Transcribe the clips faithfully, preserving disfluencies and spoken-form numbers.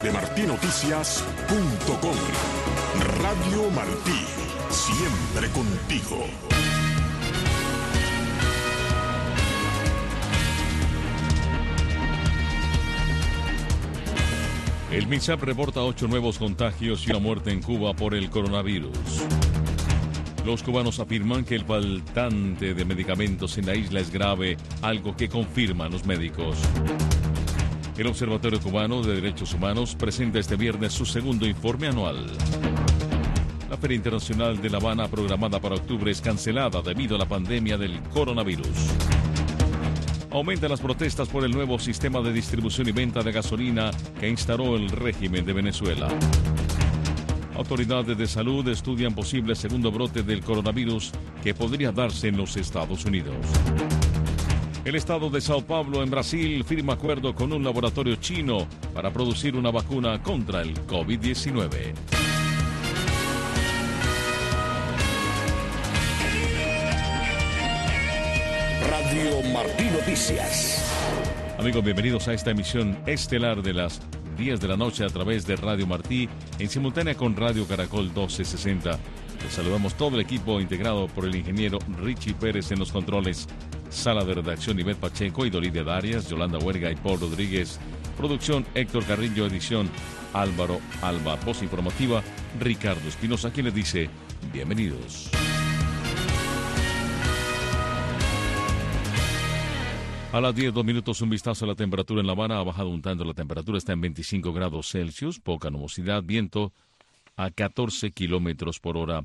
de martí noticias punto com. Radio Martí, siempre contigo. El MINSAP reporta ocho nuevos contagios y una muerte en Cuba por el coronavirus. Los cubanos afirman que el faltante de medicamentos en la isla es grave, algo que confirman los médicos. El Observatorio Cubano de Derechos Humanos presenta este viernes su segundo informe anual. La Feria Internacional de La Habana, programada para octubre, es cancelada debido a la pandemia del coronavirus. Aumentan las protestas por el nuevo sistema de distribución y venta de gasolina que instauró el régimen de Venezuela. Autoridades de salud estudian posible segundo brote del coronavirus que podría darse en los Estados Unidos. El estado de Sao Paulo, en Brasil, firma acuerdo con un laboratorio chino para producir una vacuna contra el COVID diecinueve. Radio Martí Noticias. Amigos, bienvenidos a esta emisión estelar de las diez de la noche a través de Radio Martí, en simultánea con Radio Caracol doce sesenta. Les saludamos todo el equipo integrado por el ingeniero Richie Pérez en los controles, sala de redacción Ivette Pacheco y Dolidia Darias, Yolanda Huerga y Paul Rodríguez, producción Héctor Carrillo, edición Álvaro Alba, voz informativa Ricardo Espinosa, quien les dice bienvenidos. A las diez, dos minutos, un vistazo a la temperatura en La Habana. Ha bajado un tanto, la temperatura está en veinticinco grados Celsius, poca nubosidad, viento a catorce kilómetros por hora.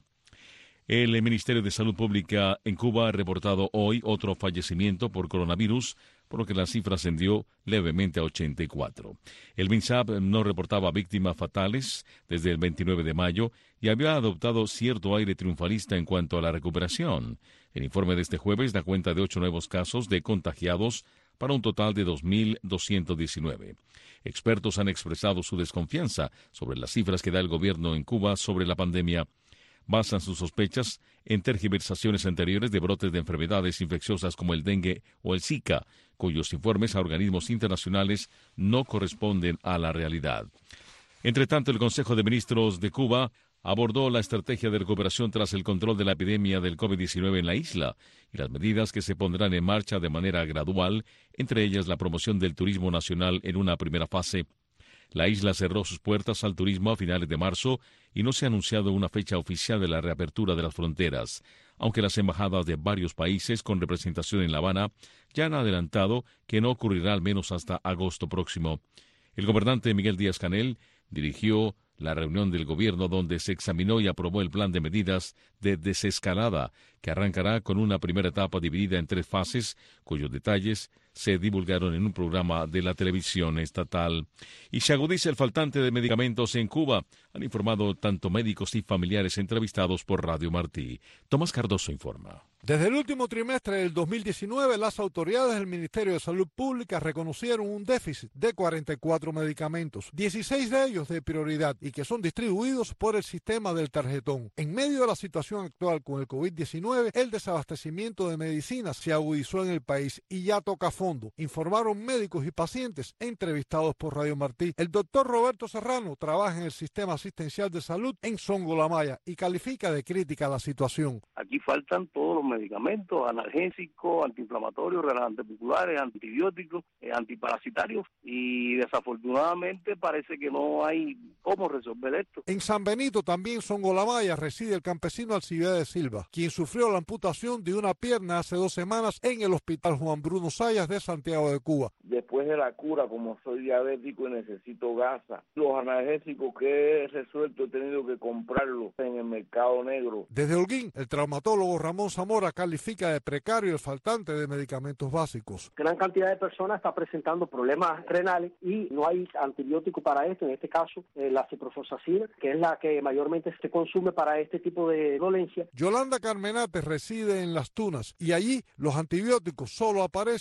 El Ministerio de Salud Pública en Cuba ha reportado hoy otro fallecimiento por coronavirus, por lo que la cifra ascendió levemente a ochenta y cuatro. El MINSAP no reportaba víctimas fatales desde el veintinueve de mayo y había adoptado cierto aire triunfalista en cuanto a la recuperación. El informe de este jueves da cuenta de ocho nuevos casos de contagiados para un total de dos mil doscientos diecinueve. Expertos han expresado su desconfianza sobre las cifras que da el gobierno en Cuba sobre la pandemia. Basan sus sospechas en tergiversaciones anteriores de brotes de enfermedades infecciosas como el dengue o el Zika, cuyos informes a organismos internacionales no corresponden a la realidad. Entre tanto, el Consejo de Ministros de Cuba abordó la estrategia de recuperación tras el control de la epidemia del COVID diecinueve en la isla y las medidas que se pondrán en marcha de manera gradual, entre ellas la promoción del turismo nacional en una primera fase. La isla cerró sus puertas al turismo a finales de marzo y no se ha anunciado una fecha oficial de la reapertura de las fronteras, aunque las embajadas de varios países con representación en La Habana ya han adelantado que no ocurrirá al menos hasta agosto próximo. El gobernante Miguel Díaz-Canel dirigió la reunión del gobierno donde se examinó y aprobó el plan de medidas de desescalada que arrancará con una primera etapa dividida en tres fases, cuyos detalles se divulgaron en un programa de la televisión estatal. Y se agudiza el faltante de medicamentos en Cuba, han informado tanto médicos y familiares entrevistados por Radio Martí. Tomás Cardoso informa. Desde el último trimestre del dos mil diecinueve, las autoridades del Ministerio de Salud Pública reconocieron un déficit de cuarenta y cuatro medicamentos, dieciséis de ellos de prioridad y que son distribuidos por el sistema del tarjetón. En medio de la situación actual con el COVID diecinueve, el desabastecimiento de medicinas se agudizó en el país y ya toca fondo, informaron médicos y pacientes entrevistados por Radio Martí. El doctor Roberto Serrano trabaja en el sistema asistencial de salud en Songolamaya y califica de crítica la situación. Aquí faltan todos los medicamentos, analgésicos, antiinflamatorios, relajantes musculares, antibióticos, eh, antiparasitarios y desafortunadamente parece que no hay cómo resolver esto. En San Benito, también Songolamaya, reside el campesino Alcibiades Silva, quien sufrió la amputación de una pierna hace dos semanas en el Hospital Juan Bruno Sayas de Santiago de Cuba. Después de la cura, como soy diabético y necesito gasa, los analgésicos que he resuelto he tenido que comprarlos en el mercado negro. Desde Holguín, el traumatólogo Ramón Zamora califica de precario el faltante de medicamentos básicos. Gran cantidad de personas está presentando problemas renales y no hay antibiótico para esto, en este caso eh, la ciprofloxacina, que es la que mayormente se consume para este tipo de dolencia. Yolanda Carmenate reside en Las Tunas y allí los antibióticos solo aparecen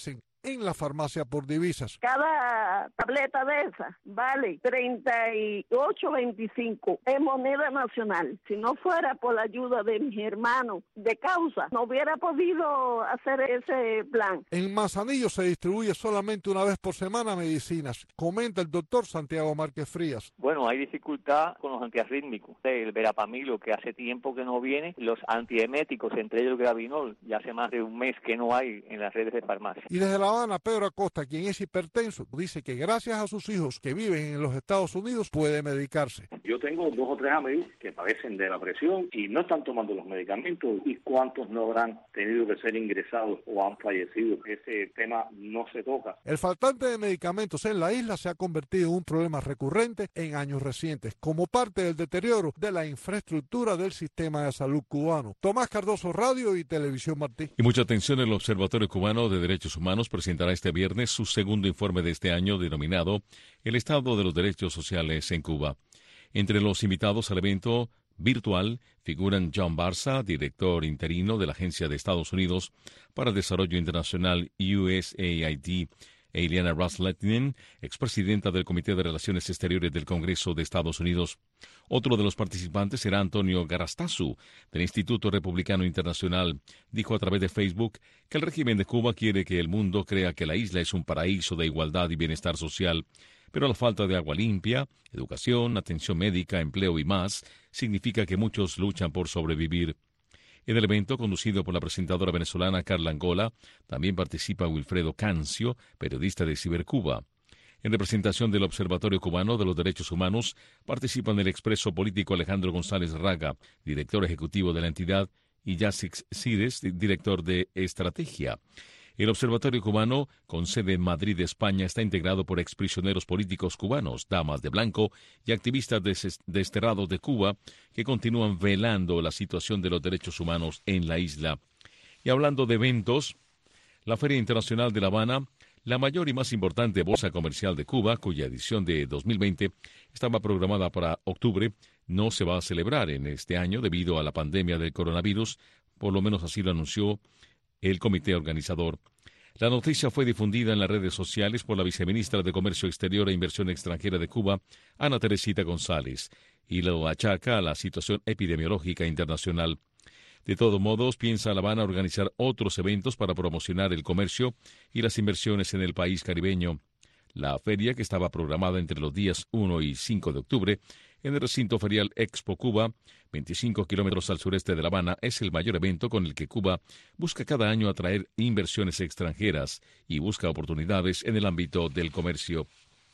en la farmacia por divisas. Cada tableta de esa vale treinta y ocho veinticinco en moneda nacional. Si no fuera por la ayuda de mis hermanos de causa, no hubiera podido hacer ese plan. En Manzanillo se distribuye solamente una vez por semana medicinas, comenta el doctor Santiago Márquez Frías. Bueno, hay dificultad con los antiarrítmicos, el verapamilo que hace tiempo que no viene, los antieméticos, entre ellos el Gravinol, ya hace más de un mes que no hay en las redes de farmacia. Y desde La Habana, Pedro Acosta, quien es hipertenso, dice que gracias a sus hijos que viven en los Estados Unidos puede medicarse. Yo tengo dos o tres amigos que padecen de la presión y no están tomando los medicamentos, y cuántos no habrán tenido que ser ingresados o han fallecido. Ese tema no se toca. El faltante de medicamentos en la isla se ha convertido en un problema recurrente en años recientes, como parte del deterioro de la infraestructura del sistema de salud cubano. Tomás Cardoso, Radio y Televisión Martí. Y mucha atención, el Observatorio Cubano de Derechos Humanos presentará este viernes su segundo informe de este año denominado El Estado de los Derechos Sociales en Cuba. Entre los invitados al evento virtual figuran John Barza, director interino de la Agencia de Estados Unidos para el Desarrollo Internacional U S A I D, e Ileana Ros-Lehtinen, expresidenta del Comité de Relaciones Exteriores del Congreso de Estados Unidos. Otro de los participantes será Antonio Garrastazu, del Instituto Republicano Internacional. Dijo a través de Facebook que el régimen de Cuba quiere que el mundo crea que la isla es un paraíso de igualdad y bienestar social, pero la falta de agua limpia, educación, atención médica, empleo y más significa que muchos luchan por sobrevivir. En el evento, conducido por la presentadora venezolana Carla Angola, también participa Wilfredo Cancio, periodista de Cibercuba. En representación del Observatorio Cubano de los Derechos Humanos, participan el expreso político Alejandro González Raga, director ejecutivo de la entidad, y Yasix Cides, director de Estrategia. El Observatorio Cubano, con sede en Madrid, España, está integrado por exprisioneros políticos cubanos, damas de blanco y activistas des- desterrados de Cuba que continúan velando la situación de los derechos humanos en la isla. Y hablando de eventos, la Feria Internacional de La Habana, la mayor y más importante bolsa comercial de Cuba, cuya edición de dos mil veinte estaba programada para octubre, no se va a celebrar en este año debido a la pandemia del coronavirus, por lo menos así lo anunció el comité organizador. La noticia fue difundida en las redes sociales por la viceministra de Comercio Exterior e Inversión Extranjera de Cuba, Ana Teresita González, y lo achaca a la situación epidemiológica internacional. De todos modos, piensa La Habana organizar otros eventos para promocionar el comercio y las inversiones en el país caribeño. La feria, que estaba programada entre los días uno y cinco de octubre, en el recinto ferial Expo Cuba, veinticinco kilómetros al sureste de La Habana, es el mayor evento con el que Cuba busca cada año atraer inversiones extranjeras y busca oportunidades en el ámbito del comercio.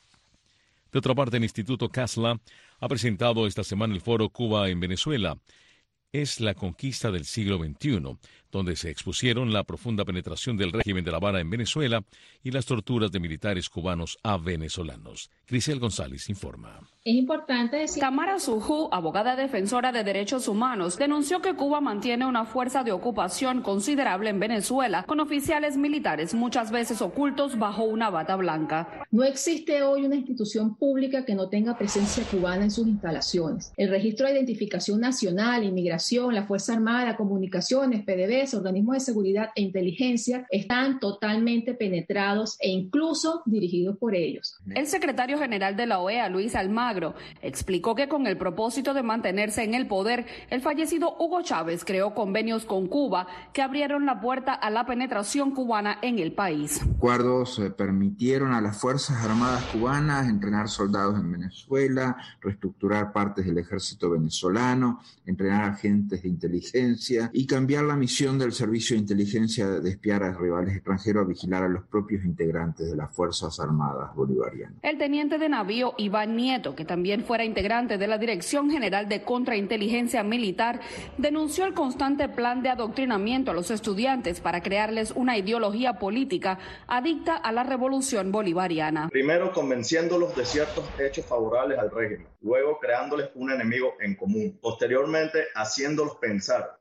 De otra parte, el Instituto Casla ha presentado esta semana el foro Cuba en Venezuela. Es la conquista del siglo veintiuno, donde se expusieron la profunda penetración del régimen de La Habana en Venezuela y las torturas de militares cubanos a venezolanos. Grisel González informa. Es importante decir... Tamara Sujú, abogada defensora de derechos humanos, denunció que Cuba mantiene una fuerza de ocupación considerable en Venezuela, con oficiales militares muchas veces ocultos bajo una bata blanca. No existe hoy una institución pública que no tenga presencia cubana en sus instalaciones. El Registro de Identificación Nacional, Inmigración, la Fuerza Armada, Comunicaciones, P D V S, organismos de seguridad e inteligencia están totalmente penetrados e incluso dirigidos por ellos. El secretario general de la O E A, Luis Almagro, explicó que con el propósito de mantenerse en el poder, el fallecido Hugo Chávez creó convenios con Cuba que abrieron la puerta a la penetración cubana en el país. Acuerdos eh, permitieron a las Fuerzas Armadas cubanas entrenar soldados en Venezuela, reestructurar partes del ejército venezolano, entrenar agentes de inteligencia y cambiar la misión del servicio de inteligencia de espiar a rivales extranjeros a vigilar a los propios integrantes de las Fuerzas Armadas bolivarianas. El teniente de navío Iván Nieto, que también fuera integrante de la Dirección General de Contrainteligencia Militar, denunció el constante plan de adoctrinamiento a los estudiantes para crearles una ideología política adicta a la revolución bolivariana. Primero convenciéndolos de ciertos hechos favorables al régimen, luego creándoles un enemigo en común, posteriormente haciéndolos pensar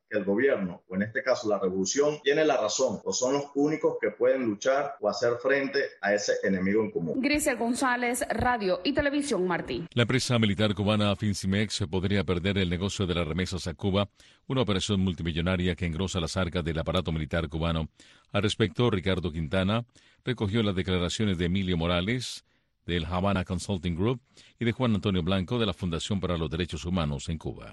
que el gobierno, o en este caso la revolución, tiene la razón o son los únicos que pueden luchar o hacer frente a ese enemigo en común. Grecia González, Radio y Televisión Martí. La empresa militar cubana Fincimex podría perder el negocio de las remesas a Cuba, una operación multimillonaria que engrosa las arcas del aparato militar cubano. Al respecto, Ricardo Quintana recogió las declaraciones de Emilio Morales, del Havana Consulting Group, y de Juan Antonio Blanco, de la Fundación para los Derechos Humanos en Cuba.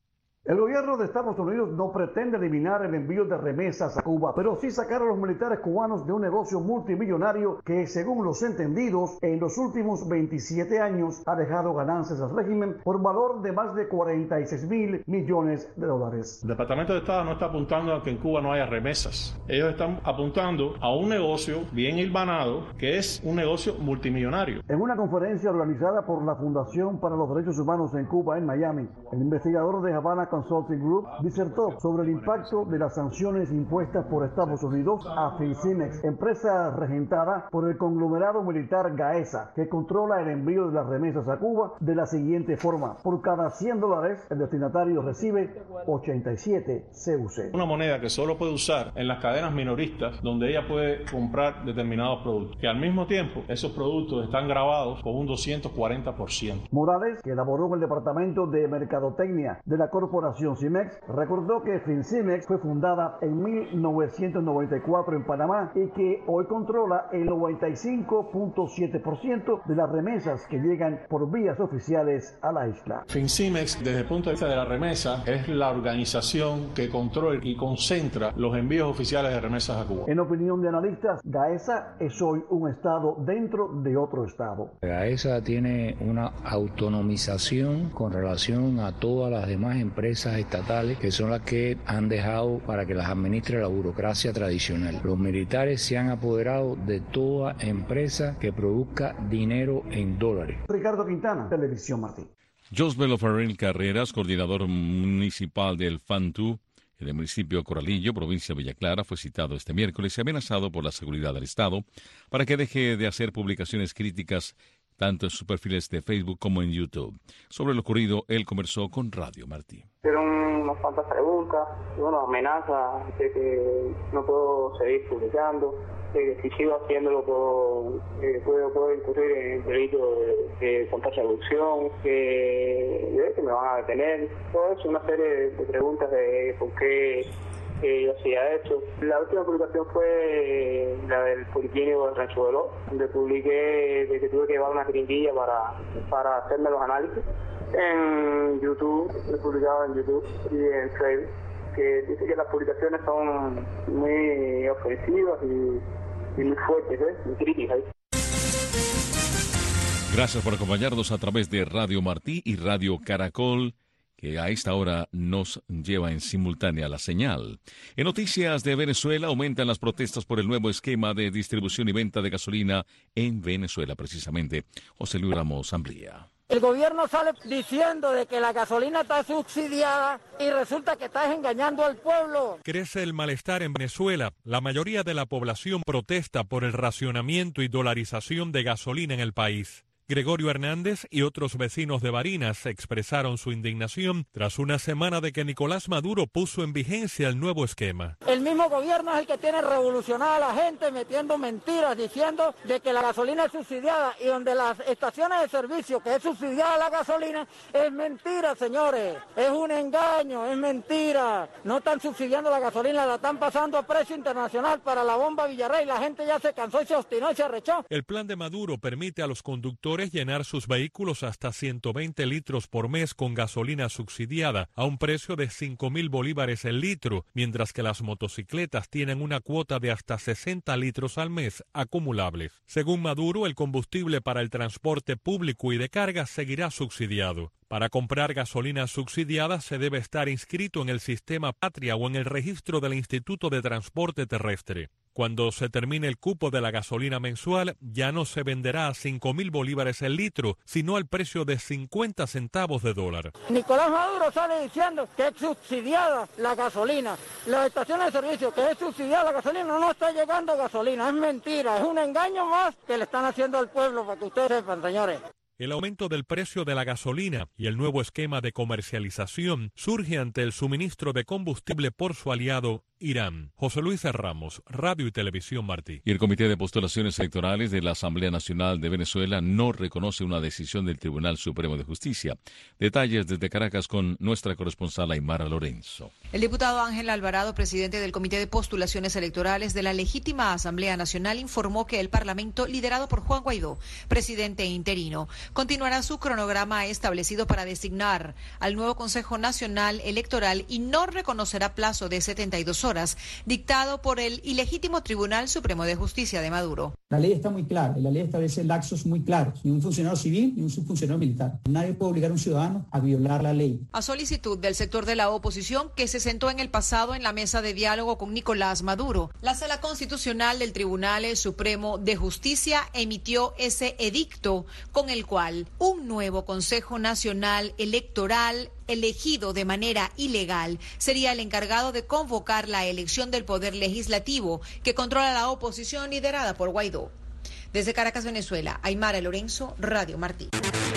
El gobierno de Estados Unidos no pretende eliminar el envío de remesas a Cuba, pero sí sacar a los militares cubanos de un negocio multimillonario que, según los entendidos, en los últimos veintisiete años ha dejado ganancias al régimen por valor de más de cuarenta y seis mil millones de dólares. El Departamento de Estado no está apuntando a que en Cuba no haya remesas. Ellos están apuntando a un negocio bien hilvanado, que es un negocio multimillonario. En una conferencia organizada por la Fundación para los Derechos Humanos en Cuba, en Miami, el investigador de Havana Consulting Group disertó sobre el impacto de las sanciones impuestas por Estados Unidos a Fincimex, empresa regentada por el conglomerado militar Gaesa, que controla el envío de las remesas a Cuba de la siguiente forma: por cada cien dólares, el destinatario recibe ochenta y siete C U C. Una moneda que solo puede usar en las cadenas minoristas, donde ella puede comprar determinados productos, que al mismo tiempo esos productos están grabados con un doscientos cuarenta por ciento. Morales, que elaboró en el Departamento de Mercadotecnia de la Corporación Cimex, recordó que Fincimex fue fundada en mil novecientos noventa y cuatro en Panamá y que hoy controla el noventa y cinco punto siete por ciento de las remesas que llegan por vías oficiales a la isla. Fincimex, desde el punto de vista de la remesa, es la organización que controla y concentra los envíos oficiales de remesas a Cuba. En opinión de analistas, Gaesa es hoy un estado dentro de otro estado. Gaesa tiene una autonomización con relación a todas las demás empresas estatales, que son las que han dejado para que las administre la burocracia tradicional. Los militares se han apoderado de toda empresa que produzca dinero en dólares. Ricardo Quintana, Televisión Martí. Josbelo Farrell Carreras, coordinador municipal del FANTU en el municipio de Corralillo, provincia de Villa Clara, fue citado este miércoles y amenazado por la seguridad del Estado para que deje de hacer publicaciones críticas tanto en sus perfiles de Facebook como en YouTube. Sobre lo ocurrido, él conversó con Radio Martí. Hicieron unas cuantas preguntas, bueno, amenazas de que no puedo seguir publicando, de que si sigo haciéndolo puedo, eh, puedo, puedo incurrir en delito de, de contagio de adopción, que, que me van a detener, todo eso, una serie de preguntas de por qué que yo hacía eso. La última publicación fue la del Policlínico de Rancho Veló, donde publiqué de que tuve que llevar una jeringuilla para, para hacerme los análisis. En YouTube, he publicado en YouTube y en Facebook, que dice que las publicaciones son muy ofensivas y, y muy fuertes, ¿eh? Muy críticas. Gracias por acompañarnos a través de Radio Martí y Radio Caracol, que a esta hora nos lleva en simultánea la señal. En noticias de Venezuela, aumentan las protestas por el nuevo esquema de distribución y venta de gasolina en Venezuela, precisamente. José Luis Ramos amplía. El gobierno sale diciendo de que la gasolina está subsidiada y resulta que estás engañando al pueblo. Crece el malestar en Venezuela. La mayoría de la población protesta por el racionamiento y dolarización de gasolina en el país. Gregorio Hernández y otros vecinos de Barinas expresaron su indignación tras una semana de que Nicolás Maduro puso en vigencia el nuevo esquema. El mismo gobierno es el que tiene revolucionada a la gente metiendo mentiras, diciendo de que la gasolina es subsidiada y donde las estaciones de servicio que es subsidiada la gasolina es mentira, señores. Es un engaño, es mentira. No están subsidiando la gasolina, la están pasando a precio internacional para la bomba Villarrey. La gente ya se cansó y se obstinó y se arrechó. El plan de Maduro permite a los conductores llenar sus vehículos hasta ciento veinte litros por mes con gasolina subsidiada a un precio de cinco mil bolívares el litro, mientras que las motocicletas tienen una cuota de hasta sesenta litros al mes acumulables. Según Maduro, el combustible para el transporte público y de carga seguirá subsidiado. Para comprar gasolina subsidiada se debe estar inscrito en el sistema Patria o en el registro del Instituto de Transporte Terrestre. Cuando se termine el cupo de la gasolina mensual, ya no se venderá a cinco mil bolívares el litro, sino al precio de cincuenta centavos de dólar. Nicolás Maduro sale diciendo que es subsidiada la gasolina. Las estaciones de servicio, que es subsidiada la gasolina, no está llegando gasolina. Es mentira, es un engaño más que le están haciendo al pueblo, para que ustedes sepan, señores. El aumento del precio de la gasolina y el nuevo esquema de comercialización surge ante el suministro de combustible por su aliado Irán. José Luis Ramos, Radio y Televisión Martí. Y el Comité de Postulaciones Electorales de la Asamblea Nacional de Venezuela no reconoce una decisión del Tribunal Supremo de Justicia. Detalles desde Caracas con nuestra corresponsal Aymara Lorenzo. El diputado Ángel Alvarado, presidente del Comité de Postulaciones Electorales de la legítima Asamblea Nacional, informó que el Parlamento, liderado por Juan Guaidó, presidente interino, continuará su cronograma establecido para designar al nuevo Consejo Nacional Electoral y no reconocerá plazo de setenta y dos horas, dictado por el ilegítimo Tribunal Supremo de Justicia de Maduro. La ley está muy clara, y la ley establece laxos muy claros, ni un funcionario civil ni un subfuncionario militar. Nadie puede obligar a un ciudadano a violar la ley. A solicitud del sector de la oposición que se sentó en el pasado en la mesa de diálogo con Nicolás Maduro, la Sala Constitucional del Tribunal Supremo de Justicia emitió ese edicto con el cual un nuevo Consejo Nacional Electoral elegido de manera ilegal sería el encargado de convocar la elección del Poder Legislativo que controla la oposición liderada por Guaidó. Desde Caracas, Venezuela, Aymara Lorenzo, Radio Martí.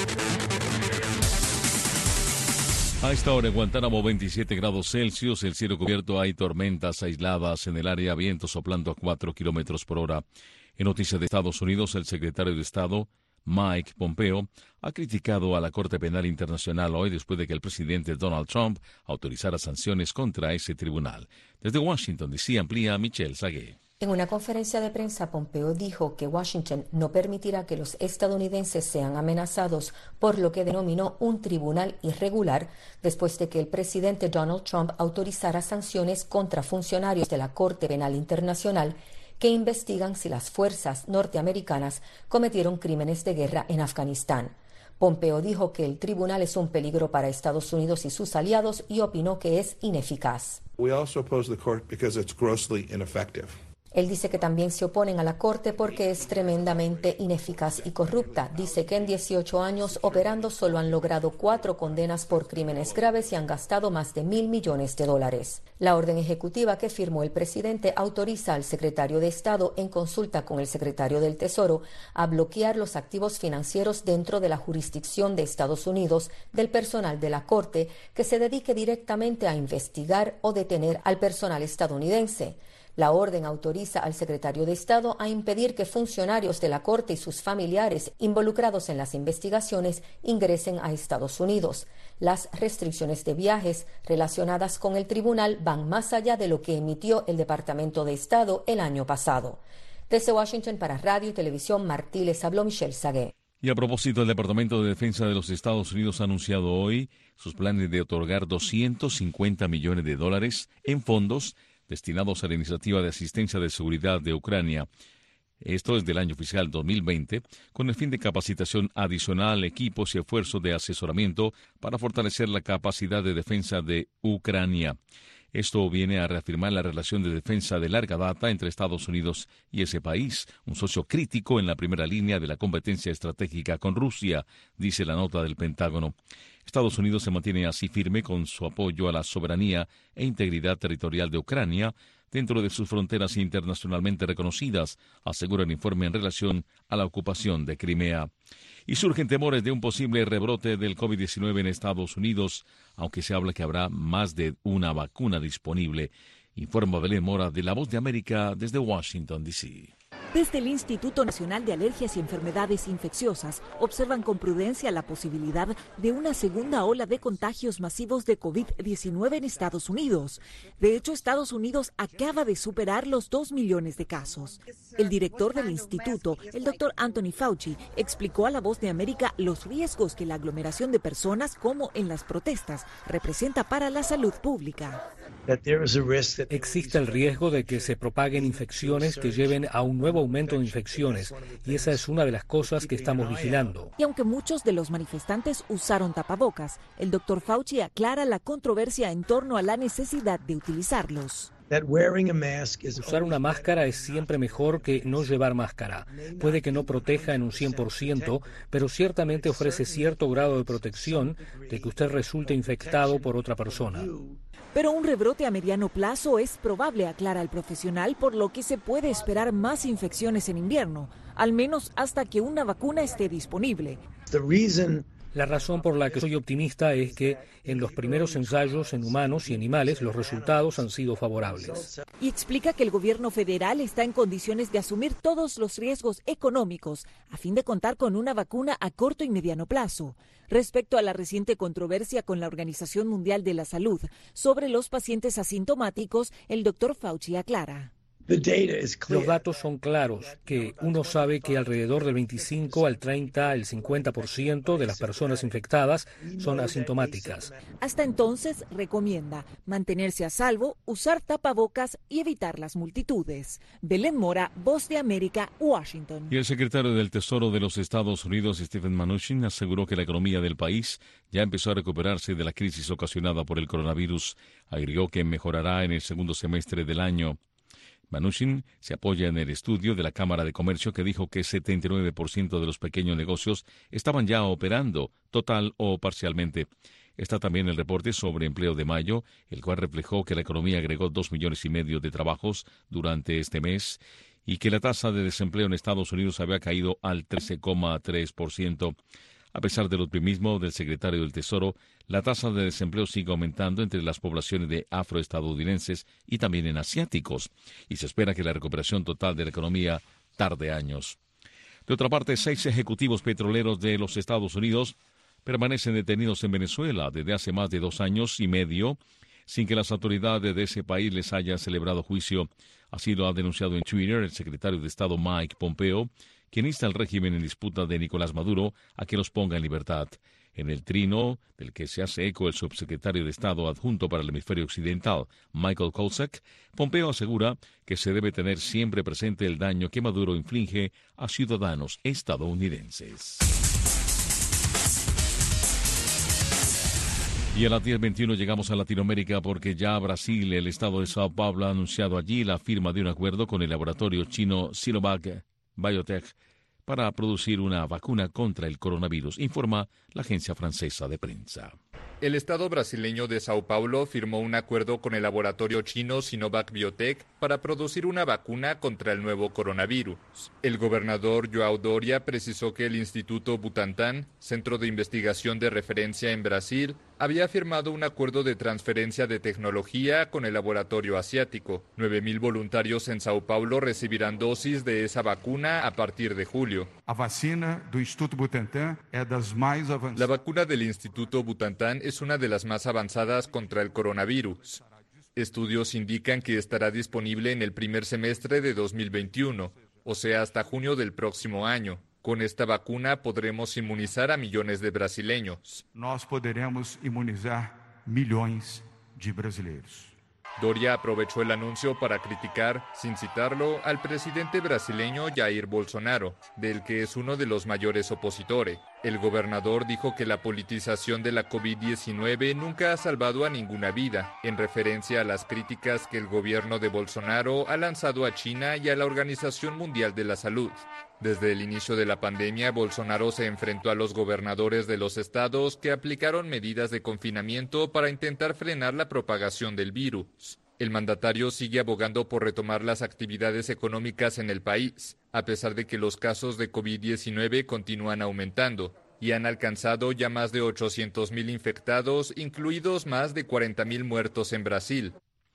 A esta hora en Guantánamo, veintisiete grados Celsius, el cielo cubierto, hay tormentas aisladas en el área, vientos soplando a cuatro kilómetros por hora. En noticias de Estados Unidos, el secretario de Estado, Mike Pompeo, ha criticado a la Corte Penal Internacional hoy después de que el presidente Donald Trump autorizara sanciones contra ese tribunal. Desde Washington, D C, amplía Michelle Sagué. En una conferencia de prensa, Pompeo dijo que Washington no permitirá que los estadounidenses sean amenazados por lo que denominó un tribunal irregular después de que el presidente Donald Trump autorizara sanciones contra funcionarios de la Corte Penal Internacional que investigan si las fuerzas norteamericanas cometieron crímenes de guerra en Afganistán. Pompeo dijo que el tribunal es un peligro para Estados Unidos y sus aliados y opinó que es ineficaz. We also oppose the court because it's grossly ineffective. Él dice que también se oponen a la Corte porque es tremendamente ineficaz y corrupta. Dice que en dieciocho años operando solo han logrado cuatro condenas por crímenes graves y han gastado más de mil millones de dólares. La orden ejecutiva que firmó el presidente autoriza al secretario de Estado, en consulta con el secretario del Tesoro, a bloquear los activos financieros dentro de la jurisdicción de Estados Unidos del personal de la Corte que se dedique directamente a investigar o detener al personal estadounidense. La orden autoriza al secretario de Estado a impedir que funcionarios de la Corte y sus familiares involucrados en las investigaciones ingresen a Estados Unidos. Las restricciones de viajes relacionadas con el tribunal van más allá de lo que emitió el Departamento de Estado el año pasado. Desde Washington para Radio y Televisión Martí les habló Michelle Sagué. Y a propósito, el Departamento de Defensa de los Estados Unidos ha anunciado hoy sus planes de otorgar doscientos cincuenta millones de dólares en fondos destinados a la Iniciativa de Asistencia de Seguridad de Ucrania. Esto es del año fiscal dos mil veinte, con el fin de capacitación adicional, equipos y esfuerzos de asesoramiento para fortalecer la capacidad de defensa de Ucrania. Esto viene a reafirmar la relación de defensa de larga data entre Estados Unidos y ese país, un socio crítico en la primera línea de la competencia estratégica con Rusia, dice la nota del Pentágono. Estados Unidos se mantiene así firme con su apoyo a la soberanía e integridad territorial de Ucrania dentro de sus fronteras internacionalmente reconocidas, asegura el informe en relación a la ocupación de Crimea. Y surgen temores de un posible rebrote del COVID diecinueve en Estados Unidos, aunque se habla que habrá más de una vacuna disponible. Informa Belén Mora de La Voz de América desde Washington, D C. Desde el Instituto Nacional de Alergias y Enfermedades Infecciosas observan con prudencia la posibilidad de una segunda ola de contagios masivos de COVID diecinueve en Estados Unidos. De hecho, Estados Unidos acaba de superar los dos millones de casos. El director del instituto, el doctor Anthony Fauci, explicó a La Voz de América los riesgos que la aglomeración de personas, como en las protestas, representa para la salud pública. Existe el riesgo de que se propaguen infecciones que lleven a un nuevo aumento de infecciones, y esa es una de las cosas que estamos vigilando. Y aunque muchos de los manifestantes usaron tapabocas, el doctor Fauci aclara la controversia en torno a la necesidad de utilizarlos. Usar una máscara es siempre mejor que no llevar máscara. Puede que no proteja en un cien por ciento, pero ciertamente ofrece cierto grado de protección de que usted resulte infectado por otra persona. Pero un rebrote a mediano plazo es probable, aclara el profesional, por lo que se puede esperar más infecciones en invierno, al menos hasta que una vacuna esté disponible. La razón por la que soy optimista es que en los primeros ensayos en humanos y animales los resultados han sido favorables. Y explica que el gobierno federal está en condiciones de asumir todos los riesgos económicos a fin de contar con una vacuna a corto y mediano plazo. Respecto a la reciente controversia con la Organización Mundial de la Salud sobre los pacientes asintomáticos, el doctor Fauci aclara. Los datos son claros, que uno sabe que alrededor del veinticinco al treinta, el cincuenta por ciento de las personas infectadas son asintomáticas. Hasta entonces recomienda mantenerse a salvo, usar tapabocas y evitar las multitudes. Belén Mora, Voz de América, Washington. Y el secretario del Tesoro de los Estados Unidos, Stephen Mnuchin, aseguró que la economía del país ya empezó a recuperarse de la crisis ocasionada por el coronavirus. Agregó que mejorará en el segundo semestre del año. Mnuchin se apoya en el estudio de la Cámara de Comercio que dijo que setenta y nueve por ciento de los pequeños negocios estaban ya operando, total o parcialmente. Está también el reporte sobre empleo de mayo, el cual reflejó que la economía agregó dos millones y medio de trabajos durante este mes y que la tasa de desempleo en Estados Unidos había caído al trece coma tres por ciento. A pesar del optimismo del secretario del Tesoro, la tasa de desempleo sigue aumentando entre las poblaciones de afroestadounidenses y también en asiáticos, y se espera que la recuperación total de la economía tarde años. De otra parte, seis ejecutivos petroleros de los Estados Unidos permanecen detenidos en Venezuela desde hace más de dos años y medio, sin que las autoridades de ese país les hayan celebrado juicio. Así lo ha denunciado en Twitter el secretario de Estado Mike Pompeo, quien insta al régimen en disputa de Nicolás Maduro a que los ponga en libertad. En el trino, del que se hace eco el subsecretario de Estado adjunto para el hemisferio occidental, Michael Kolchak, Pompeo asegura que se debe tener siempre presente el daño que Maduro inflige a ciudadanos estadounidenses. Y a las diez veintiuno llegamos a Latinoamérica porque ya Brasil, el estado de Sao Paulo, ha anunciado allí la firma de un acuerdo con el laboratorio chino Sinovac Biotech para producir una vacuna contra el coronavirus, informa la agencia francesa de prensa. El Estado brasileño de Sao Paulo firmó un acuerdo con el laboratorio chino Sinovac Biotech para producir una vacuna contra el nuevo coronavirus. El gobernador João Doria precisó que el Instituto Butantan, centro de investigación de referencia en Brasil, había firmado un acuerdo de transferencia de tecnología con el laboratorio asiático. nueve mil voluntarios en Sao Paulo recibirán dosis de esa vacuna a partir de julio. A vacina do Instituto Butantan es das mais avanzadas. La vacuna del Instituto Butantan es una de las más avanzadas contra el coronavirus. Estudios indican que estará disponible en el primer semestre de dos mil veintiuno, o sea, hasta junio del próximo año. Con esta vacuna podremos inmunizar a millones de brasileños. Nós poderemos imunizar milhões de brasileiros. Doria aprovechó el anuncio para criticar, sin citarlo, al presidente brasileño Jair Bolsonaro, del que es uno de los mayores opositores. El gobernador dijo que la politización de la COVID diecinueve nunca ha salvado a ninguna vida, en referencia a las críticas que el gobierno de Bolsonaro ha lanzado a China y a la Organización Mundial de la Salud. Desde el inicio de la pandemia, Bolsonaro se enfrentó a los gobernadores de los estados que aplicaron medidas de confinamiento para intentar frenar la propagación del virus. El mandatario sigue abogando por retomar las actividades económicas en el país, a pesar de que los casos de COVID diecinueve continúan aumentando y han alcanzado ya más de ochocientos mil infectados, incluidos más de cuarenta mil muertos en Brasil.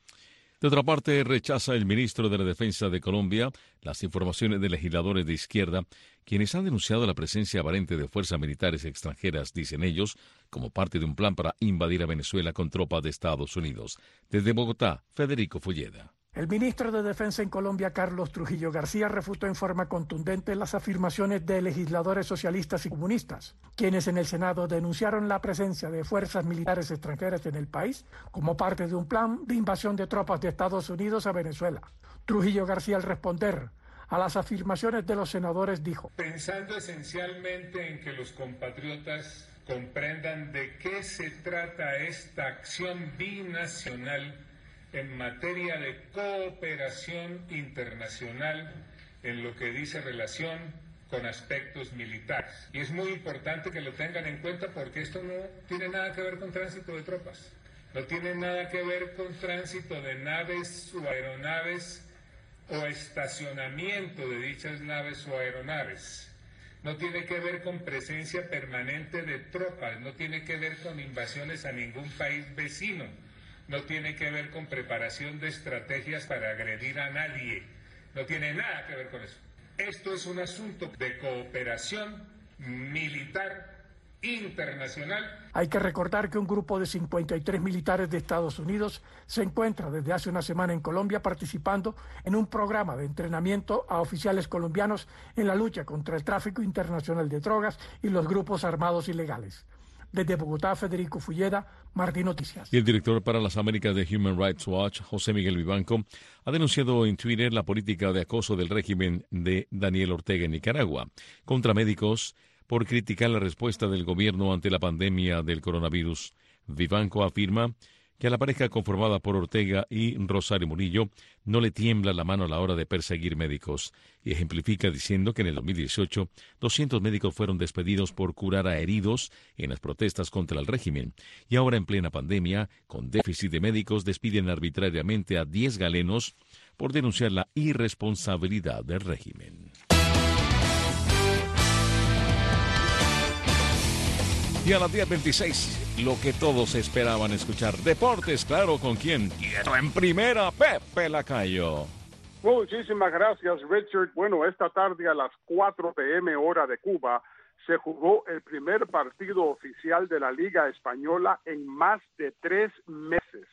De otra parte, rechaza el ministro de la Defensa de Colombia las informaciones de legisladores de izquierda, quienes han denunciado la presencia aparente de fuerzas militares extranjeras, dicen ellos, como parte de un plan para invadir a Venezuela con tropas de Estados Unidos. Desde Bogotá, Federico Fulleda. El ministro de Defensa en Colombia, Carlos Trujillo García, refutó en forma contundente las afirmaciones de legisladores socialistas y comunistas, quienes en el Senado denunciaron la presencia de fuerzas militares extranjeras en el país como parte de un plan de invasión de tropas de Estados Unidos a Venezuela. Trujillo García, al responder a las afirmaciones de los senadores, dijo: pensando esencialmente en que los compatriotas comprendan de qué se trata esta acción binacional en materia de cooperación internacional en lo que dice relación con aspectos militares. Y es muy importante que lo tengan en cuenta porque esto no tiene nada que ver con tránsito de tropas, no tiene nada que ver con tránsito de naves o aeronaves o estacionamiento de dichas naves o aeronaves. no tiene que ver con presencia permanente de tropas, no tiene que ver con invasiones a ningún país vecino, no tiene que ver con preparación de estrategias para agredir a nadie, no tiene nada que ver con eso. Esto es un asunto de cooperación militar internacional. Hay que recordar que un grupo de cincuenta y tres militares de Estados Unidos se encuentra desde hace una semana en Colombia participando en un programa de entrenamiento a oficiales colombianos en la lucha contra el tráfico internacional de drogas y los grupos armados ilegales. Desde Bogotá, Federico Fulleda, Martín Noticias. Y el director para las Américas de Human Rights Watch, José Miguel Vivanco, ha denunciado en Twitter la política de acoso del régimen de Daniel Ortega en Nicaragua contra médicos por criticar la respuesta del gobierno ante la pandemia del coronavirus. Vivanco afirma que a la pareja conformada por Ortega y Rosario Murillo no le tiembla la mano a la hora de perseguir médicos, y ejemplifica diciendo que en el dos mil dieciocho doscientos médicos fueron despedidos por curar a heridos en las protestas contra el régimen, y ahora en plena pandemia, con déficit de médicos, despiden arbitrariamente a diez galenos por denunciar la irresponsabilidad del régimen. Y a las diez veintiséis, lo que todos esperaban escuchar. Deportes, claro, ¿con quién? Quieto en primera, Pepe Lacayo. Muchísimas gracias, Richard. Bueno, esta tarde a las cuatro p m hora de Cuba se jugó el primer partido oficial de la Liga Española en más de tres meses.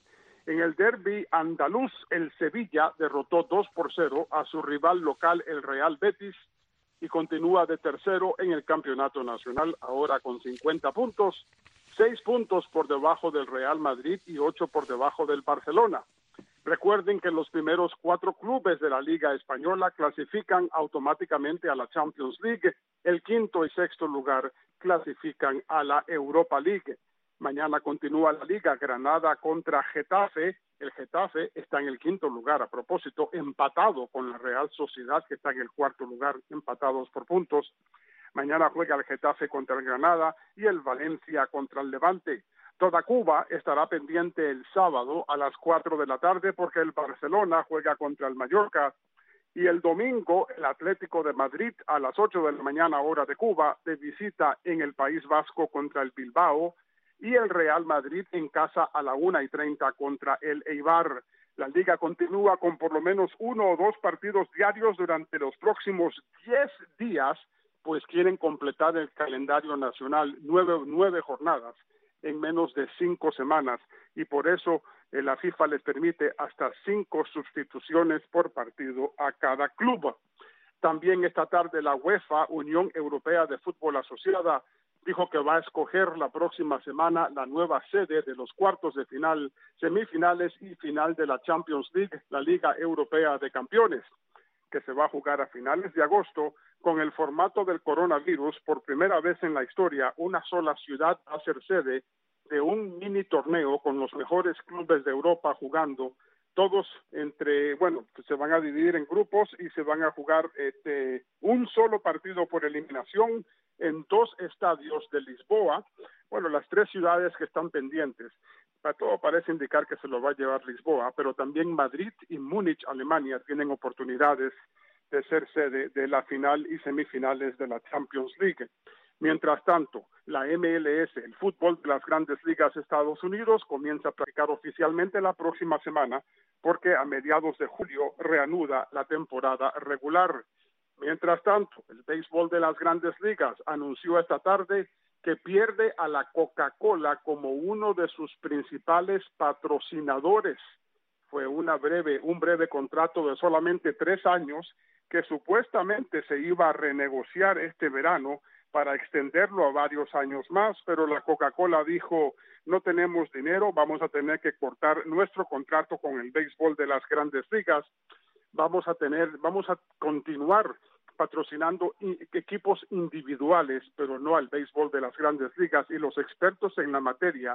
En el derbi andaluz, el Sevilla derrotó dos por cero a su rival local, el Real Betis, y continúa de tercero en el campeonato nacional, ahora con cincuenta puntos, seis puntos por debajo del Real Madrid y ocho por debajo del Barcelona. Recuerden que los primeros cuatro clubes de la Liga Española clasifican automáticamente a la Champions League, el quinto y sexto lugar clasifican a la Europa League. Mañana continúa la Liga, Granada contra Getafe. El Getafe está en el quinto lugar, a propósito, empatado con la Real Sociedad, que está en el cuarto lugar, empatados por puntos. Mañana juega el Getafe contra el Granada y el Valencia contra el Levante. Toda Cuba estará pendiente el sábado a las cuatro de la tarde porque el Barcelona juega contra el Mallorca. Y el domingo, el Atlético de Madrid a las ocho de la mañana, hora de Cuba, de visita en el País Vasco contra el Bilbao. Y el Real Madrid en casa a la una y treinta contra el Eibar. La Liga continúa con por lo menos uno o dos partidos diarios durante los próximos diez días, pues quieren completar el calendario nacional, nueve, nueve jornadas en menos de cinco semanas, y por eso eh, la FIFA les permite hasta cinco sustituciones por partido a cada club. También esta tarde la UEFA, Unión Europea de Fútbol Asociada, dijo que va a escoger la próxima semana la nueva sede de los cuartos de final, semifinales y final de la Champions League, la Liga Europea de Campeones, que se va a jugar a finales de agosto. Con el formato del coronavirus, por primera vez en la historia, una sola ciudad va a ser sede de un mini torneo con los mejores clubes de Europa jugando, todos entre, bueno, se van a dividir en grupos y se van a jugar este, un solo partido por eliminación en dos estadios de Lisboa. Bueno, las tres ciudades que están pendientes. Para todo parece indicar que se lo va a llevar Lisboa, pero también Madrid y Múnich, Alemania, tienen oportunidades de ser sede de la final y semifinales de la Champions League. Mientras tanto, la M L S, el fútbol de las grandes ligas de Estados Unidos, comienza a practicar oficialmente la próxima semana porque a mediados de julio reanuda la temporada regular. Mientras tanto, el béisbol de las grandes ligas anunció esta tarde que pierde a la Coca-Cola como uno de sus principales patrocinadores. Fue una breve, un breve contrato de solamente tres años que supuestamente se iba a renegociar este verano para extenderlo a varios años más, pero la Coca-Cola dijo, no tenemos dinero, vamos a tener que cortar nuestro contrato con el béisbol de las grandes ligas, vamos a tener, vamos a continuar patrocinando equipos individuales, pero no al béisbol de las grandes ligas, y los expertos en la materia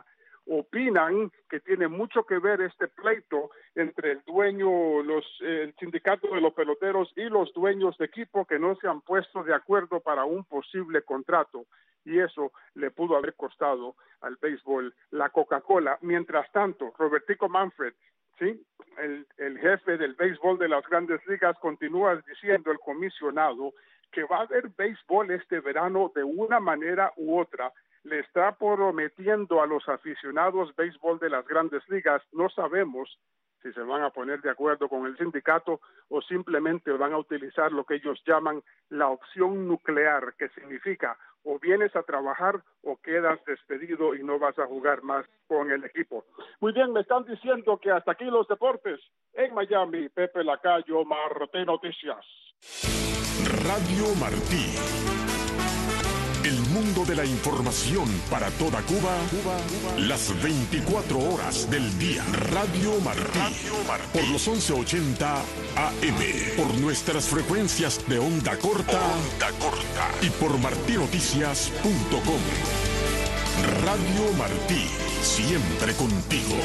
opinan que tiene mucho que ver este pleito entre el dueño, los, eh, el sindicato de los peloteros y los dueños de equipo que no se han puesto de acuerdo para un posible contrato, y eso le pudo haber costado al béisbol la Coca-Cola. Mientras tanto, Robertico Manfred, sí, el, el jefe del béisbol de las grandes ligas, continúa diciendo el comisionado que va a haber béisbol este verano de una manera u otra. Le está prometiendo a los aficionados béisbol de las grandes ligas. No sabemos si se van a poner de acuerdo con el sindicato o simplemente van a utilizar lo que ellos llaman la opción nuclear, que significa o vienes a trabajar o quedas despedido y no vas a jugar más con el equipo. Muy bien, me están diciendo que hasta aquí los deportes. En Miami, Pepe Lacayo, Martí Noticias. Radio Martí. El mundo de la información para toda Cuba, Cuba, Cuba, las veinticuatro horas del día. Radio Martí, Radio Martí. Por los once ochenta A M, por nuestras frecuencias de onda corta, onda corta y por martí noticias punto com. Radio Martí, siempre contigo.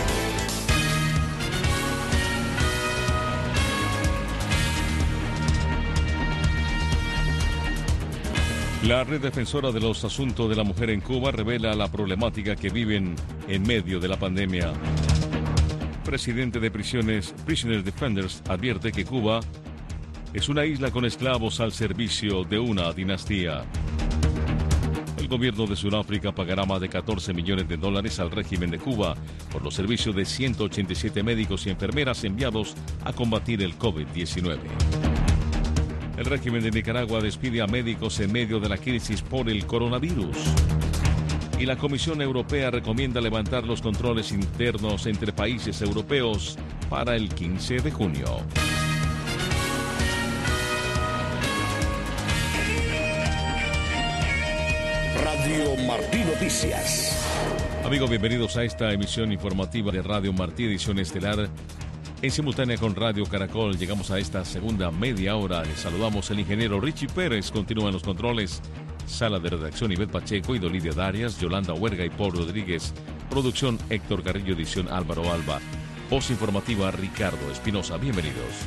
La Red Defensora de los Asuntos de la Mujer en Cuba revela la problemática que viven en medio de la pandemia. Presidente de Prisiones, Prisoners Defenders advierte que Cuba es una isla con esclavos al servicio de una dinastía. El gobierno de Sudáfrica pagará más de catorce millones de dólares al régimen de Cuba por los servicios de ciento ochenta y siete médicos y enfermeras enviados a combatir el COVID diecinueve. El régimen de Nicaragua despide a médicos en medio de la crisis por el coronavirus. Y la Comisión Europea recomienda levantar los controles internos entre países europeos para el quince de junio. Radio Martí Noticias. Amigos, bienvenidos a esta emisión informativa de Radio Martí, edición estelar. En simultánea con Radio Caracol, llegamos a esta segunda media hora. Les saludamos el ingeniero Richie Pérez. Continúan los controles. Sala de redacción Ivette Pacheco y Dolidia Darias, Yolanda Huerga y Paul Rodríguez. Producción Héctor Carrillo, edición Álvaro Alba. Voz informativa Ricardo Espinosa. Bienvenidos.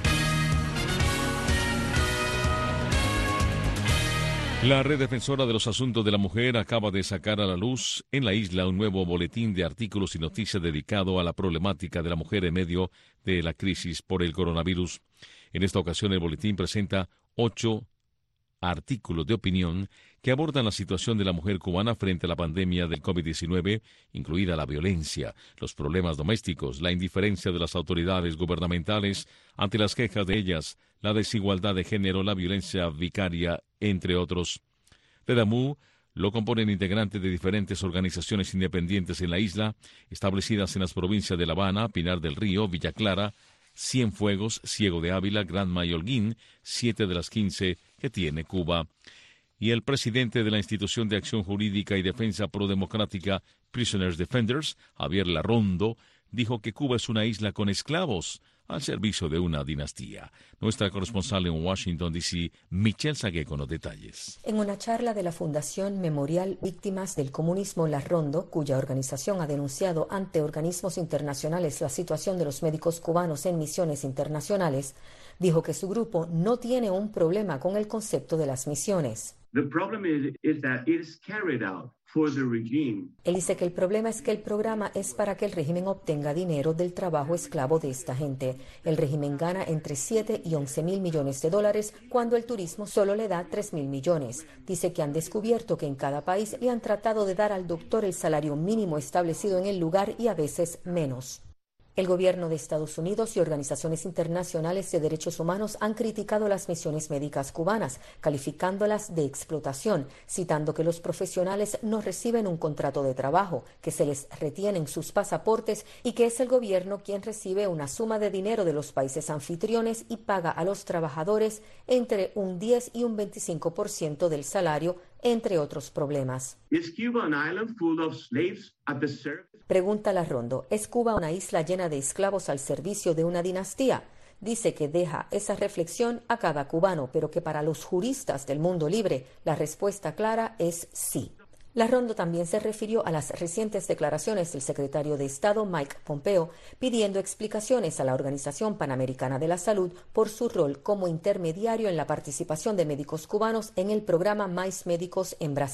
La Red Defensora de los Asuntos de la Mujer acaba de sacar a la luz en la isla un nuevo boletín de artículos y noticias dedicado a la problemática de la mujer en medio de la crisis por el coronavirus. En esta ocasión el boletín presenta ocho artículos de opinión que abordan la situación de la mujer cubana frente a la pandemia del COVID diecinueve, incluida la violencia, los problemas domésticos, la indiferencia de las autoridades gubernamentales ante las quejas de ellas, la desigualdad de género, la violencia vicaria, entre otros. TEDAMU lo componen integrantes de diferentes organizaciones independientes en la isla, establecidas en las provincias de La Habana, Pinar del Río, Villa Clara, Cienfuegos, Ciego de Ávila, Granma y Holguín, siete de las quince que tiene Cuba. Y el presidente de la Institución de Acción Jurídica y Defensa Prodemocrática Prisoners Defenders, Javier Larrondo, dijo que Cuba es una isla con esclavos al servicio de una dinastía. Nuestra corresponsal en Washington, D C, Michelle Sagué, con los detalles. En una charla de la Fundación Memorial Víctimas del Comunismo Larrondo, cuya organización ha denunciado ante organismos internacionales la situación de los médicos cubanos en misiones internacionales, dijo que su grupo no tiene un problema con el concepto de las misiones. The problem is, is that it is carried out for the regime. Él dice que el problema es que el programa es para que el régimen obtenga dinero del trabajo esclavo de esta gente. El régimen gana entre siete y once mil millones de dólares cuando el turismo solo le da tres mil millones. Dice que han descubierto que en cada país le han tratado de dar al doctor el salario mínimo establecido en el lugar y a veces menos. El gobierno de Estados Unidos y organizaciones internacionales de derechos humanos han criticado las misiones médicas cubanas, calificándolas de explotación, citando que los profesionales no reciben un contrato de trabajo, que se les retienen sus pasaportes y que es el gobierno quien recibe una suma de dinero de los países anfitriones y paga a los trabajadores entre un diez y un veinticinco por ciento del salario, entre otros problemas. Is Cuba an island full of slaves at the service? Pregunta Larrondo, ¿es Cuba una isla llena de esclavos al servicio de una dinastía? Dice que deja esa reflexión a cada cubano, pero que para los juristas del mundo libre la respuesta clara es sí. Larrondo también se refirió a las recientes declaraciones del secretario de Estado Mike Pompeo pidiendo explicaciones a la Organización Panamericana de la Salud por su rol como intermediario en la participación de médicos cubanos en el programa Mais Médicos en Brasil.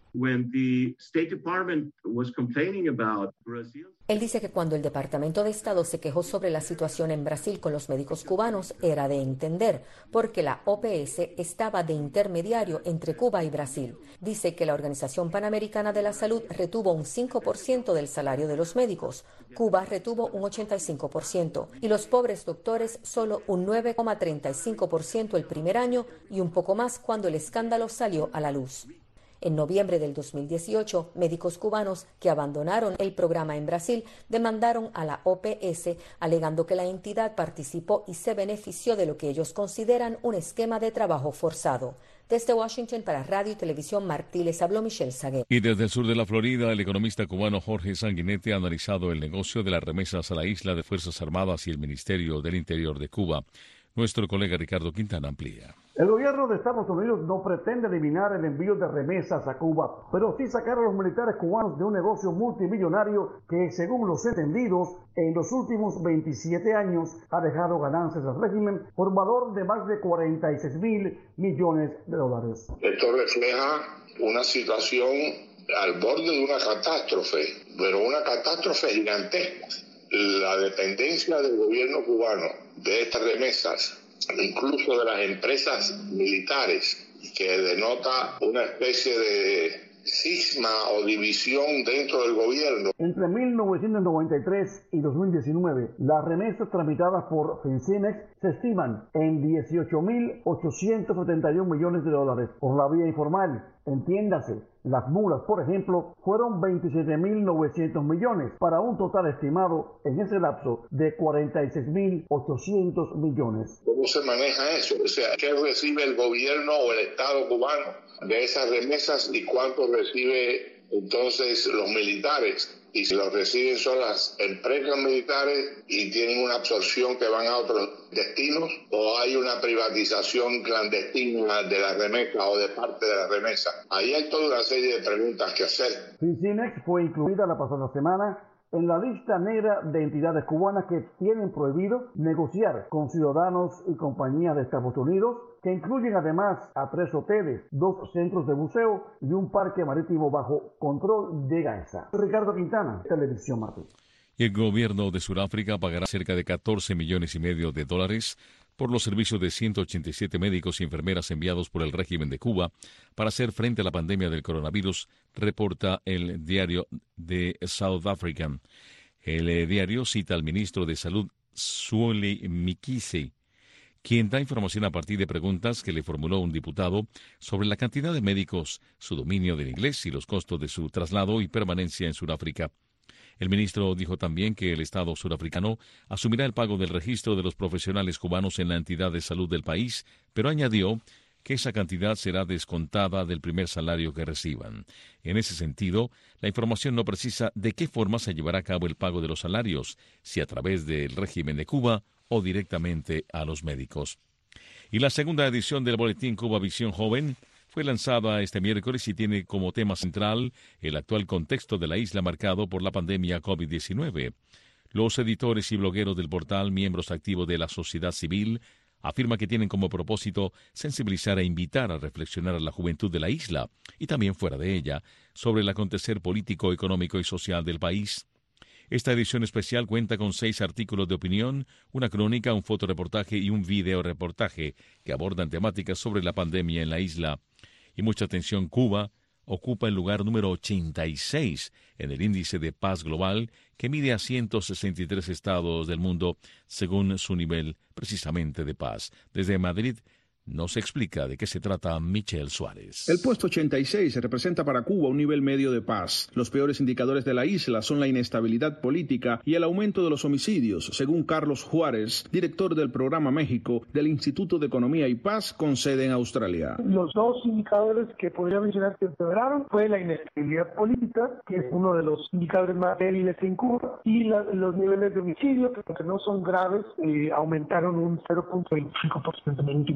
When the State Department was complaining about Brazil, él dice que cuando el Departamento de Estado se quejó sobre la situación en Brasil con los médicos cubanos era de entender, porque la O P S estaba de intermediario entre Cuba y Brasil. Dice que la Organización Panamericana de la Salud retuvo un cinco por ciento del salario de los médicos, Cuba retuvo un ochenta y cinco por ciento y los pobres doctores solo un nueve coma treinta y cinco por ciento el primer año y un poco más cuando el escándalo salió a la luz. En noviembre del dos mil dieciocho, médicos cubanos que abandonaron el programa en Brasil demandaron a la O P S alegando que la entidad participó y se benefició de lo que ellos consideran un esquema de trabajo forzado. Desde Washington para Radio y Televisión Martí les habló Michelle Saguet. Y desde el sur de la Florida, el economista cubano Jorge Sanguinetti ha analizado el negocio de las remesas a la isla de Fuerzas Armadas y el Ministerio del Interior de Cuba. Nuestro colega Ricardo Quintana amplía. El gobierno de Estados Unidos no pretende eliminar el envío de remesas a Cuba, pero sí sacar a los militares cubanos de un negocio multimillonario que, según los entendidos, en los últimos veintisiete años ha dejado ganancias al régimen por valor de más de cuarenta y seis mil millones de dólares. Esto refleja una situación al borde de una catástrofe, pero una catástrofe gigantesca. La dependencia del gobierno cubano de estas remesas, incluso de las empresas militares, que denota una especie de cisma o división dentro del gobierno. Entre mil novecientos noventa y tres y dos mil diecinueve, las remesas tramitadas por Fincimex se estiman en dieciocho mil ochocientos setenta y un millones de dólares por la vía informal. Entiéndase, las mulas, por ejemplo, fueron veintisiete mil novecientos millones, para un total estimado en ese lapso de cuarenta y seis mil ochocientos millones. ¿Cómo se maneja eso? O sea, ¿qué recibe el gobierno o el Estado cubano de esas remesas y cuánto recibe entonces los militares? Y si los reciben son las empresas militares y tienen una absorción que van a otros destinos, o hay una privatización clandestina de la remesa o de parte de la remesa. Ahí hay toda una serie de preguntas que hacer. Fincimex fue incluida la pasada semana en la lista negra de entidades cubanas que tienen prohibido negociar con ciudadanos y compañías de Estados Unidos, que incluyen además a tres hoteles, dos centros de buceo y un parque marítimo bajo control de Gaesa. Ricardo Quintana, Televisión Martí. El gobierno de Sudáfrica pagará cerca de catorce millones y medio de dólares por los servicios de ciento ochenta y siete médicos y enfermeras enviados por el régimen de Cuba para hacer frente a la pandemia del coronavirus, reporta el diario de South African. El eh, diario cita al ministro de Salud, Zweli Mkhize, quien da información a partir de preguntas que le formuló un diputado sobre la cantidad de médicos, su dominio del inglés y los costos de su traslado y permanencia en Sudáfrica. El ministro dijo también que el Estado surafricano asumirá el pago del registro de los profesionales cubanos en la entidad de salud del país, pero añadió que esa cantidad será descontada del primer salario que reciban. En ese sentido, la información no precisa de qué forma se llevará a cabo el pago de los salarios, si a través del régimen de Cuba o directamente a los médicos. Y la segunda edición del boletín Cuba Visión Joven fue lanzada este miércoles y tiene como tema central el actual contexto de la isla marcado por la pandemia COVID diecinueve. Los editores y blogueros del portal, miembros activos de la sociedad civil, afirman que tienen como propósito sensibilizar e invitar a reflexionar a la juventud de la isla y también fuera de ella sobre el acontecer político, económico y social del país. Esta edición especial cuenta con seis artículos de opinión, una crónica, un fotoreportaje y un videoreportaje que abordan temáticas sobre la pandemia en la isla. Y mucha atención, Cuba ocupa el lugar número ochenta y seis en el índice de paz global que mide a ciento sesenta y tres estados del mundo según su nivel precisamente de paz. Desde Madrid nos explica de qué se trata Michelle Suárez. El puesto ochenta y seis representa para Cuba un nivel medio de paz. Los peores indicadores de la isla son la inestabilidad política y el aumento de los homicidios, según Carlos Juárez, director del Programa México del Instituto de Economía y Paz con sede en Australia. Los dos indicadores que podría mencionar que empeoraron fue la inestabilidad política, que es uno de los indicadores más débiles en Cuba, y la, los niveles de homicidio, que aunque no son graves, eh, aumentaron un cero punto veinticinco por ciento en el último año. Juárez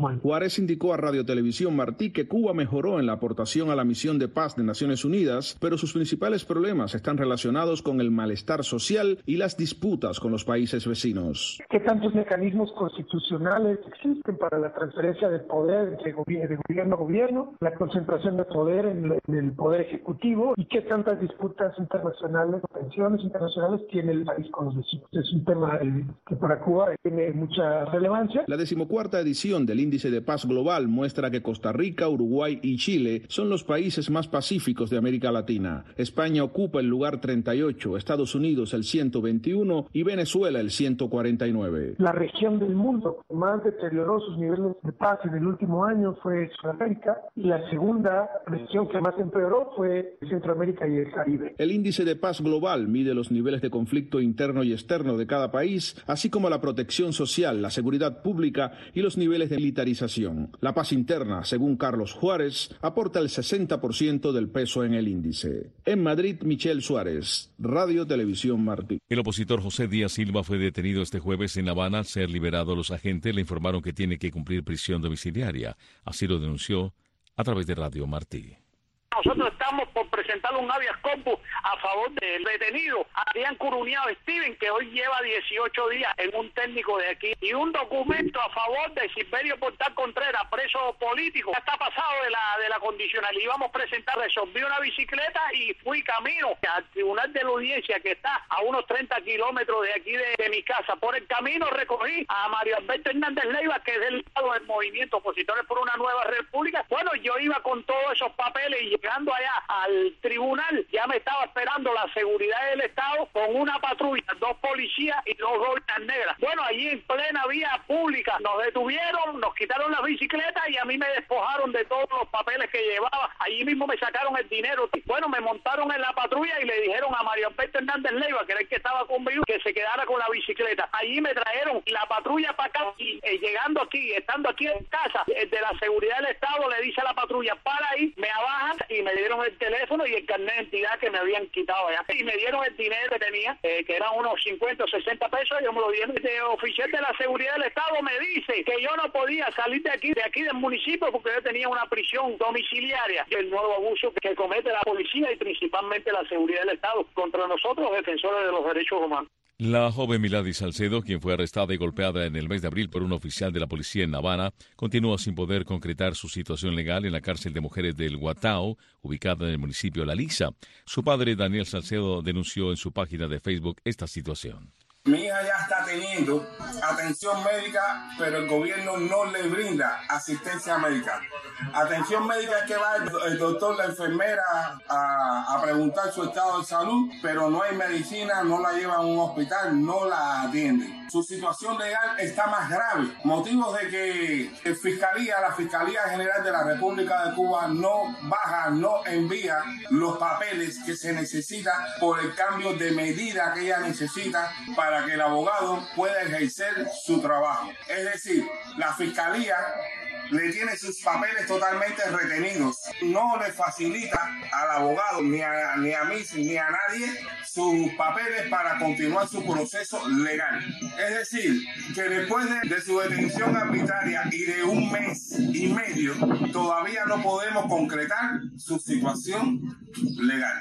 Juárez indicó a Radio Televisión Martí que Cuba mejoró en la aportación a la misión de paz de Naciones Unidas, pero sus principales problemas están relacionados con el malestar social y las disputas con los países vecinos. ¿Qué tantos mecanismos constitucionales existen para la transferencia de poder entre gobi- de gobierno a gobierno, la concentración de poder en, en el poder ejecutivo y qué tantas disputas internacionales, tensiones internacionales tiene el país con los vecinos? Es un tema eh, que para Cuba tiene mucha relevancia. La decimocuarta edición del Índice de Paz Global muestra que Costa Rica, Uruguay y Chile son los países más pacíficos de América Latina. España ocupa el lugar treinta y ocho, Estados Unidos el ciento veintiuno y Venezuela el ciento cuarenta y nueve. La región del mundo que más deterioró sus niveles de paz en el último año fue Sudamérica y la segunda región que más empeoró fue Centroamérica y el Caribe. El Índice de Paz Global mide los niveles de conflicto interno y externo de cada país, así como la protección social, la seguridad pública y los niveles de militarización. La paz interna, según Carlos Juárez, aporta el sesenta por ciento del peso en el índice. En Madrid, Michel Suárez, Radio Televisión Martí. El opositor José Díaz Silva fue detenido este jueves en La Habana. Al ser liberado, los agentes le informaron que tiene que cumplir prisión domiciliaria. Así lo denunció a través de Radio Martí. Nosotros estamos por presentar un habeas corpus a favor del detenido Adrián Curuñao Steven, que hoy lleva dieciocho días en un técnico de aquí, y un documento a favor de Silverio Portal Contreras, preso político. Ya está pasado de la de la condicional. Íbamos a presentar, resolví una bicicleta y fui camino al tribunal de la audiencia, que está a unos treinta kilómetros de aquí de, de mi casa. Por el camino recogí a Mario Alberto Hernández Leiva, que es del lado del movimiento Opositores por una Nueva República. Bueno, yo iba con todos esos papeles y llegando allá al tribunal, ya me estaba esperando la seguridad del Estado con una patrulla, dos policías y dos gorras negras. Bueno, allí en plena vía pública nos detuvieron, nos quitaron las bicicletas y a mí me despojaron de todos los papeles que llevaba. Allí mismo me sacaron el dinero. Bueno, me montaron en la patrulla y le dijeron a Mario Alberto Hernández Leiva, que era el que estaba conmigo, que se quedara con la bicicleta. Allí me trajeron la patrulla para acá y eh, llegando aquí, estando aquí en casa, el de la seguridad del Estado le dice a la patrulla, para ahí, me abajan y me dieron el teléfono y el carnet de identidad que me habían quitado allá. Y me dieron el dinero que tenía, eh, que eran unos cincuenta o sesenta pesos, y yo me lo dieron. El oficial de la seguridad del Estado me dice que yo no podía salir de aquí, de aquí del municipio, porque yo tenía una prisión domiciliaria. El nuevo abuso que comete la policía y principalmente la seguridad del Estado contra nosotros, defensores de los derechos humanos. La joven Milady Salcedo, quien fue arrestada y golpeada en el mes de abril por un oficial de la policía en La Habana, continúa sin poder concretar su situación legal en la cárcel de mujeres del Guatao, ubicada en el municipio de La Lisa. Su padre, Daniel Salcedo, denunció en su página de Facebook esta situación. Mi hija ya está teniendo atención médica, pero el gobierno no le brinda asistencia médica. Atención médica es que va el, el doctor, la enfermera a, a preguntar su estado de salud, pero no hay medicina, no la llevan a un hospital, no la atienden. Su situación legal está más grave. Motivos de que el Fiscalía, la Fiscalía General de la República de Cuba no baja, no envía los papeles que se necesitan por el cambio de medida que ella necesita para para que el abogado pueda ejercer su trabajo. Es decir, la Fiscalía le tiene sus papeles totalmente retenidos. No le facilita al abogado, ni a, ni a mí, ni a nadie, sus papeles para continuar su proceso legal. Es decir, que después de, de su detención arbitraria y de un mes y medio, todavía no podemos concretar su situación legal.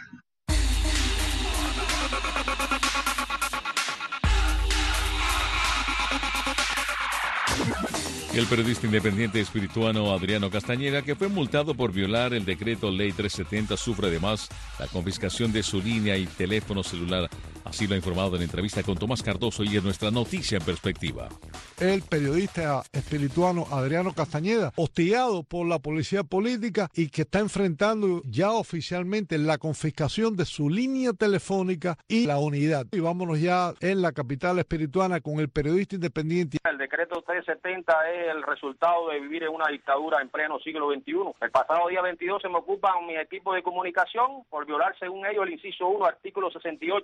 El periodista independiente espirituano Adriano Castañeda, que fue multado por violar el decreto Ley trescientos setenta, sufre además la confiscación de su línea y teléfono celular. Así lo ha informado en entrevista con Tomás Cardoso y en nuestra Noticia en Perspectiva. El periodista espirituano Adriano Castañeda, hostigado por la policía política y que está enfrentando ya oficialmente la confiscación de su línea telefónica y la unidad. Y vámonos ya en la capital espirituana con el periodista independiente. El decreto trescientos setenta es el resultado de vivir en una dictadura en pleno siglo veintiuno. El pasado día veintidós se me ocupan mi equipo de comunicación por violar, según ellos, el inciso uno, artículo sesenta y ocho del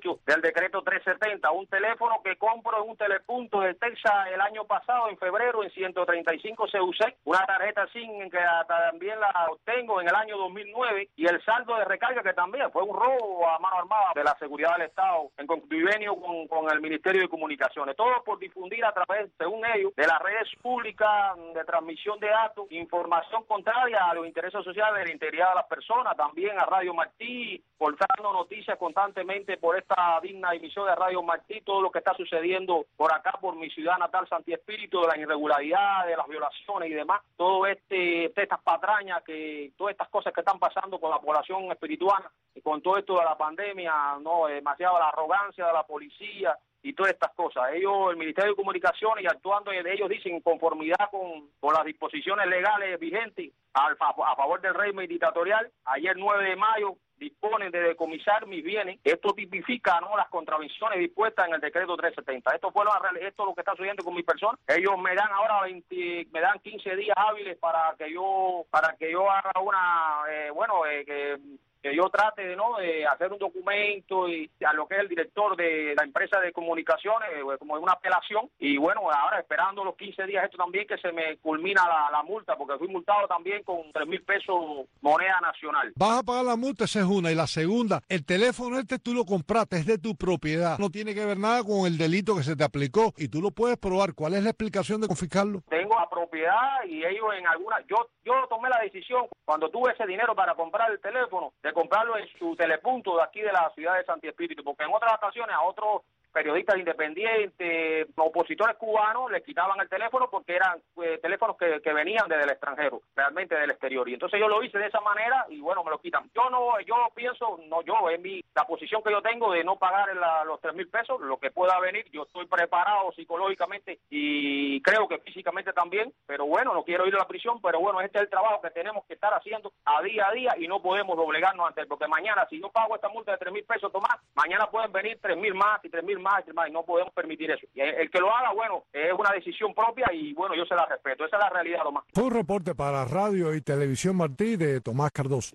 decreto trescientos setenta, un teléfono que compro en un telepunto de Texas el año pasado, en febrero, en ciento treinta y cinco C U S E C, una tarjeta SIM que también la obtengo en el año dos mil nueve, y el saldo de recarga que también fue un robo a mano armada de la seguridad del Estado en convenio con, con el Ministerio de Comunicaciones. Todo por difundir a través, según ellos, de las redes públicas de transmisión de datos, información contraria a los intereses sociales de la integridad de las personas, también a Radio Martí, portando noticias constantemente por esta digna emisión de Radio Martí, todo lo que está sucediendo por acá, por mi ciudad natal, Santi Espíritu, de las irregularidades, de las violaciones y demás, todo este, estas patrañas, que todas estas cosas que están pasando con la población espirituana, y con todo esto de la pandemia, no, demasiado la arrogancia de la policía y todas estas cosas. Ellos, el Ministerio de Comunicaciones, y actuando de ellos, dicen en conformidad con, con las disposiciones legales vigentes al, a favor del régimen dictatorial, ayer nueve de mayo, disponen de decomisar mis bienes. Esto tipifica, ¿no?, las contravenciones dispuestas en el decreto trescientos setenta. Esto fue lo, esto es lo que está sucediendo con mi persona. Ellos me dan ahora veinte, me dan quince días hábiles para que yo para que yo haga una, eh, bueno, eh, que que yo trate de no de hacer un documento y a lo que es el director de la empresa de comunicaciones, eh, como una apelación, y bueno, ahora esperando los quince días esto también que se me culmina la, la multa, porque fui multado también con tres mil pesos moneda nacional. Vas a pagar la multa, esa es una, y la segunda, el teléfono este tú lo compraste, es de tu propiedad, no tiene que ver nada con el delito que se te aplicó, y tú lo puedes probar. ¿Cuál es la explicación de confiscarlo? Tengo la propiedad y ellos en alguna, yo yo tomé la decisión cuando tuve ese dinero para comprar el teléfono, de comprarlo en su telepunto de aquí de la ciudad de Santi Espíritu, porque en otras ocasiones a otros periodistas independientes, opositores cubanos, les quitaban el teléfono porque eran eh, teléfonos que, que venían desde el extranjero, realmente del exterior, y entonces yo lo hice de esa manera y bueno, me lo quitan. Yo no, yo pienso, no yo, en mi, la posición que yo tengo de no pagar la, los tres mil pesos, lo que pueda venir, yo estoy preparado psicológicamente y creo que físicamente también, pero bueno, no quiero ir a la prisión, pero bueno, este es el trabajo que tenemos que estar haciendo a día a día y no podemos doblegarnos ante él, porque mañana, si yo pago esta multa de tres mil pesos, Tomás, mañana pueden venir tres mil más y tres mil más y más, y no podemos permitir eso. Y el que lo haga, bueno, es una decisión propia y bueno, yo se la respeto. Esa es la realidad, Tomás. Fue un reporte para Radio y Televisión Martí de Tomás Cardoso.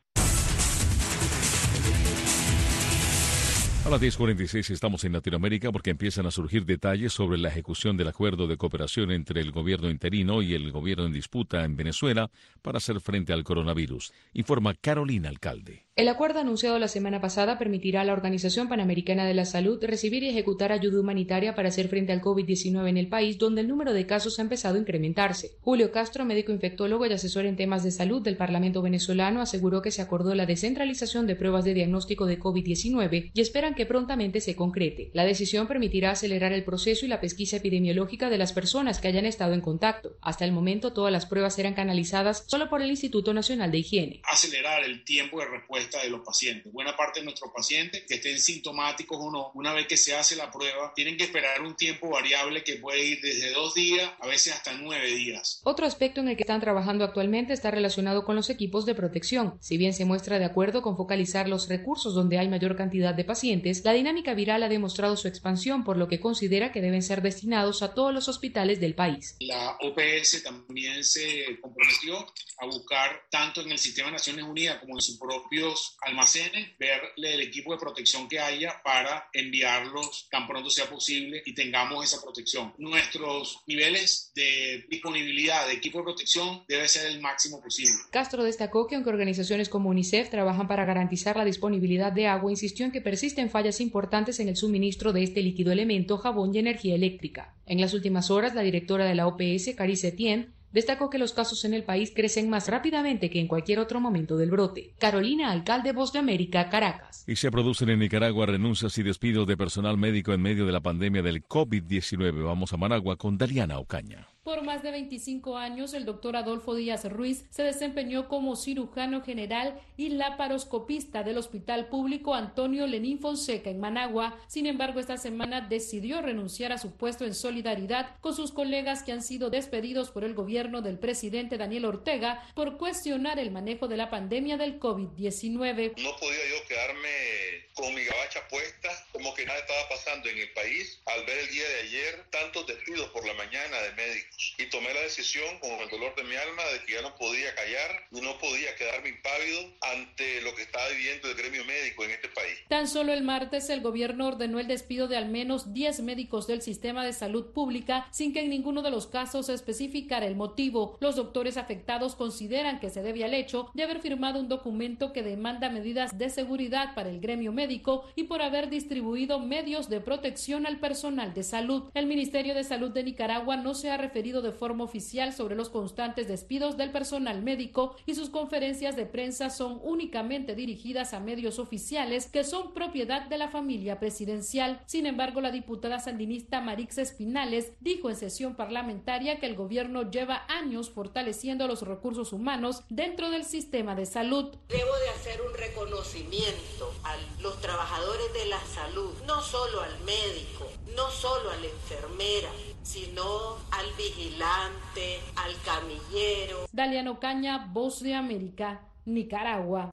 A las diez cuarenta y seis estamos en Latinoamérica porque empiezan a surgir detalles sobre la ejecución del acuerdo de cooperación entre el gobierno interino y el gobierno en disputa en Venezuela para hacer frente al coronavirus, informa Carolina Alcalde. El acuerdo anunciado la semana pasada permitirá a la Organización Panamericana de la Salud recibir y ejecutar ayuda humanitaria para hacer frente al COVID diecinueve en el país, donde el número de casos ha empezado a incrementarse. Julio Castro, médico infectólogo y asesor en temas de salud del Parlamento venezolano, aseguró que se acordó la descentralización de pruebas de diagnóstico de COVID diecinueve y esperan que prontamente se concrete. La decisión permitirá acelerar el proceso y la pesquisa epidemiológica de las personas que hayan estado en contacto. Hasta el momento, todas las pruebas eran canalizadas solo por el Instituto Nacional de Higiene. Acelerar el tiempo de respuesta de los pacientes. Buena parte de nuestros pacientes, que estén sintomáticos o no, una vez que se hace la prueba, tienen que esperar un tiempo variable que puede ir desde dos días, a veces hasta nueve días. Otro aspecto en el que están trabajando actualmente está relacionado con los equipos de protección. Si bien se muestra de acuerdo con focalizar los recursos donde hay mayor cantidad de pacientes, la dinámica viral ha demostrado su expansión, por lo que considera que deben ser destinados a todos los hospitales del país. La O P S también se comprometió a buscar, tanto en el sistema de Naciones Unidas como en sus propios almacenes, verle el equipo de protección que haya para enviarlos tan pronto sea posible y tengamos esa protección. Nuestros niveles de disponibilidad de equipo de protección debe ser el máximo posible. Castro destacó que aunque organizaciones como UNICEF trabajan para garantizar la disponibilidad de agua, insistió en que persisten fallas importantes en el suministro de este líquido elemento, jabón y energía eléctrica. En las últimas horas, la directora de la O P S, Carice Etienne, destacó que los casos en el país crecen más rápidamente que en cualquier otro momento del brote. Carolina Alcalde, Voz de América, Caracas. Y se producen en Nicaragua renuncias y despidos de personal médico en medio de la pandemia del COVID diecinueve. Vamos a Managua con Daliana Ocaña. Por más de veinticinco años, el doctor Adolfo Díaz Ruiz se desempeñó como cirujano general y laparoscopista del Hospital Público Antonio Lenín Fonseca en Managua. Sin embargo, esta semana decidió renunciar a su puesto en solidaridad con sus colegas que han sido despedidos por el gobierno del presidente Daniel Ortega por cuestionar el manejo de la pandemia del COVID diecinueve. No podía yo quedarme con mi gabacha puesta, como que nada estaba pasando en el país, al ver el día de ayer tantos despidos por la mañana de médicos. Y tomé la decisión, con el dolor de mi alma, de que ya no podía callar y no podía quedarme impávido ante lo que estaba viviendo el gremio médico en este país. Tan solo el martes el gobierno ordenó el despido de al menos diez médicos del sistema de salud pública sin que en ninguno de los casos se especificara el motivo. Los doctores afectados consideran que se debe al hecho de haber firmado un documento que demanda medidas de seguridad para el gremio médico y por haber distribuido medios de protección al personal de salud. El Ministerio de Salud de Nicaragua no se ha referido de forma oficial sobre los constantes despidos del personal médico y sus conferencias de prensa son únicamente dirigidas a medios oficiales que son propiedad de la familia presidencial. Sin embargo, la diputada sandinista Marix Espinales dijo en sesión parlamentaria que el gobierno lleva años fortaleciendo los recursos humanos dentro del sistema de salud. Debo de hacer un reconocimiento a los trabajadores de la salud, no solo al médico, no solo a la enfermera, sino al vigilante, al camillero. Daliano Caña, Voz de América, Nicaragua.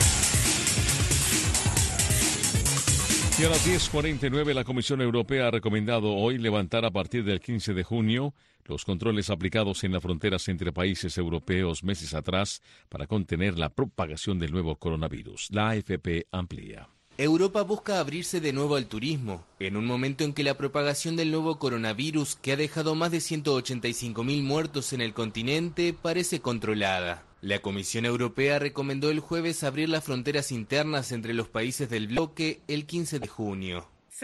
Y a las diez cuarenta y nueve la Comisión Europea ha recomendado hoy levantar a partir del quince de junio los controles aplicados en las fronteras entre países europeos meses atrás para contener la propagación del nuevo coronavirus. La A F P amplía. Europa busca abrirse de nuevo al turismo, en un momento en que la propagación del nuevo coronavirus, que ha dejado más de ciento ochenta y cinco mil muertos en el continente, parece controlada. La Comisión Europea recomendó el jueves abrir las fronteras internas entre los países del bloque el quince de junio.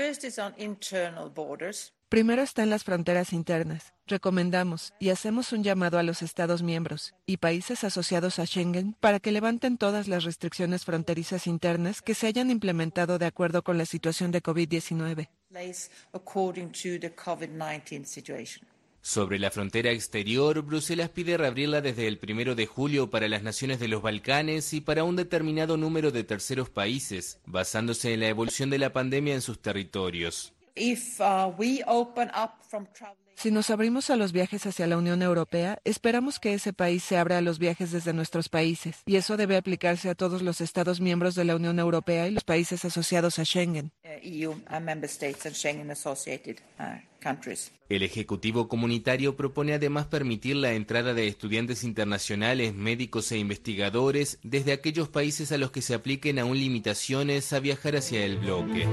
Primero están las fronteras internas. Recomendamos y hacemos un llamado a los Estados miembros y países asociados a Schengen para que levanten todas las restricciones fronterizas internas que se hayan implementado de acuerdo con la situación de COVID diecinueve. Sobre la frontera exterior, Bruselas pide reabrirla desde el primero de julio para las naciones de los Balcanes y para un determinado número de terceros países, basándose en la evolución de la pandemia en sus territorios. If, uh, we open up from travel... Si nos abrimos a los viajes hacia la Unión Europea, esperamos que ese país se abra a los viajes desde nuestros países, y eso debe aplicarse a todos los Estados miembros de la Unión Europea y los países asociados a Schengen. El Ejecutivo Comunitario propone además permitir la entrada de estudiantes internacionales, médicos e investigadores desde aquellos países a los que se apliquen aún limitaciones a viajar hacia el bloque.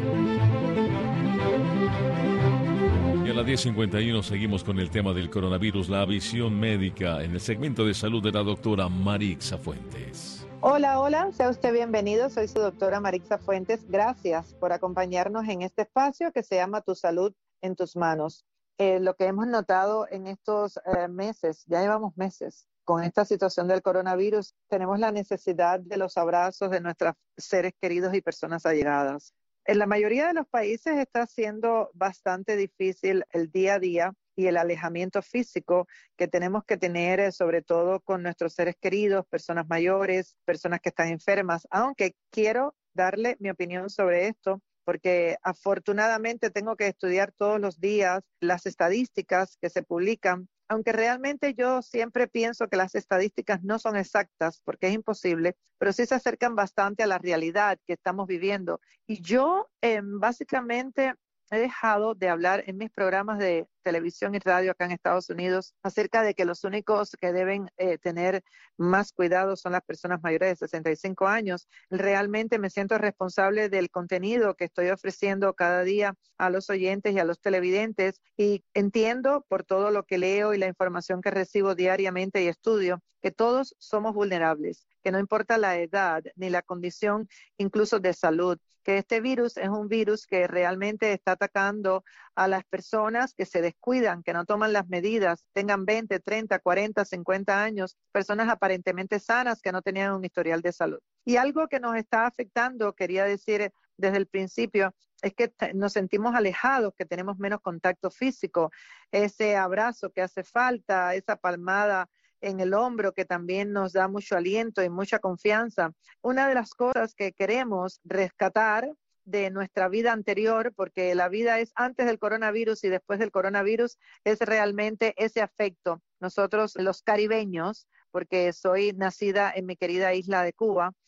Y a las diez cincuenta y uno seguimos con el tema del coronavirus, la visión médica, en el segmento de salud de la doctora Marixa Fuentes. Hola, hola, sea usted bienvenido, soy su doctora Marixa Fuentes. Gracias por acompañarnos en este espacio que se llama Tu Salud en Tus Manos. Eh, lo que hemos notado en estos eh, meses, ya llevamos meses, con esta situación del coronavirus, tenemos la necesidad de los abrazos de nuestros seres queridos y personas allegadas. En la mayoría de los países está siendo bastante difícil el día a día y el alejamiento físico que tenemos que tener, sobre todo con nuestros seres queridos, personas mayores, personas que están enfermas, aunque quiero darle mi opinión sobre esto, porque afortunadamente tengo que estudiar todos los días las estadísticas que se publican, aunque realmente yo siempre pienso que las estadísticas no son exactas, porque es imposible, pero sí se acercan bastante a la realidad que estamos viviendo. Y yo eh, básicamente he dejado de hablar en mis programas de televisión y radio acá en Estados Unidos acerca de que los únicos que deben eh, tener más cuidado son las personas mayores de sesenta y cinco años. Realmente me siento responsable del contenido que estoy ofreciendo cada día a los oyentes y a los televidentes, y entiendo por todo lo que leo y la información que recibo diariamente y estudio que todos somos vulnerables, que no importa la edad ni la condición incluso de salud, que este virus es un virus que realmente está atacando a las personas que se descuidan, que no toman las medidas, tengan veinte, treinta, cuarenta, cincuenta años, personas aparentemente sanas que no tenían un historial de salud. Y algo que nos está afectando, quería decir desde el principio, es que nos sentimos alejados, que tenemos menos contacto físico, ese abrazo que hace falta, esa palmada en el hombro que también nos da mucho aliento y mucha confianza. Una de las cosas que queremos rescatar de nuestra vida anterior, porque la vida es antes del coronavirus y después del coronavirus, es realmente ese afecto. Nosotros los caribeños, porque soy nacida en mi querida isla de Cuba,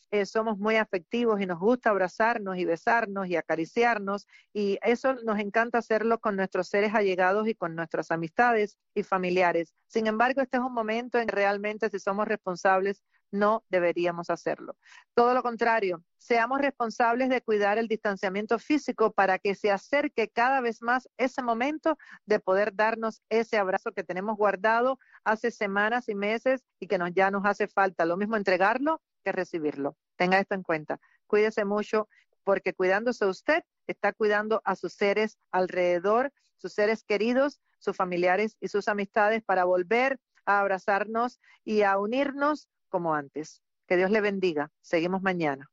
eh, somos muy afectivos y nos gusta abrazarnos y besarnos y acariciarnos, y eso nos encanta hacerlo con nuestros seres allegados y con nuestras amistades y familiares. Sin embargo, este es un momento en que realmente, si somos responsables, no deberíamos hacerlo. Todo lo contrario, seamos responsables de cuidar el distanciamiento físico para que se acerque cada vez más ese momento de poder darnos ese abrazo que tenemos guardado hace semanas y meses y que nos, ya nos hace falta. Lo mismo entregarlo que recibirlo. Tenga esto en cuenta. Cuídese mucho, porque cuidándose usted, está cuidando a sus seres alrededor, sus seres queridos, sus familiares y sus amistades, para volver a abrazarnos y a unirnos como antes. Que Dios le bendiga. Seguimos mañana.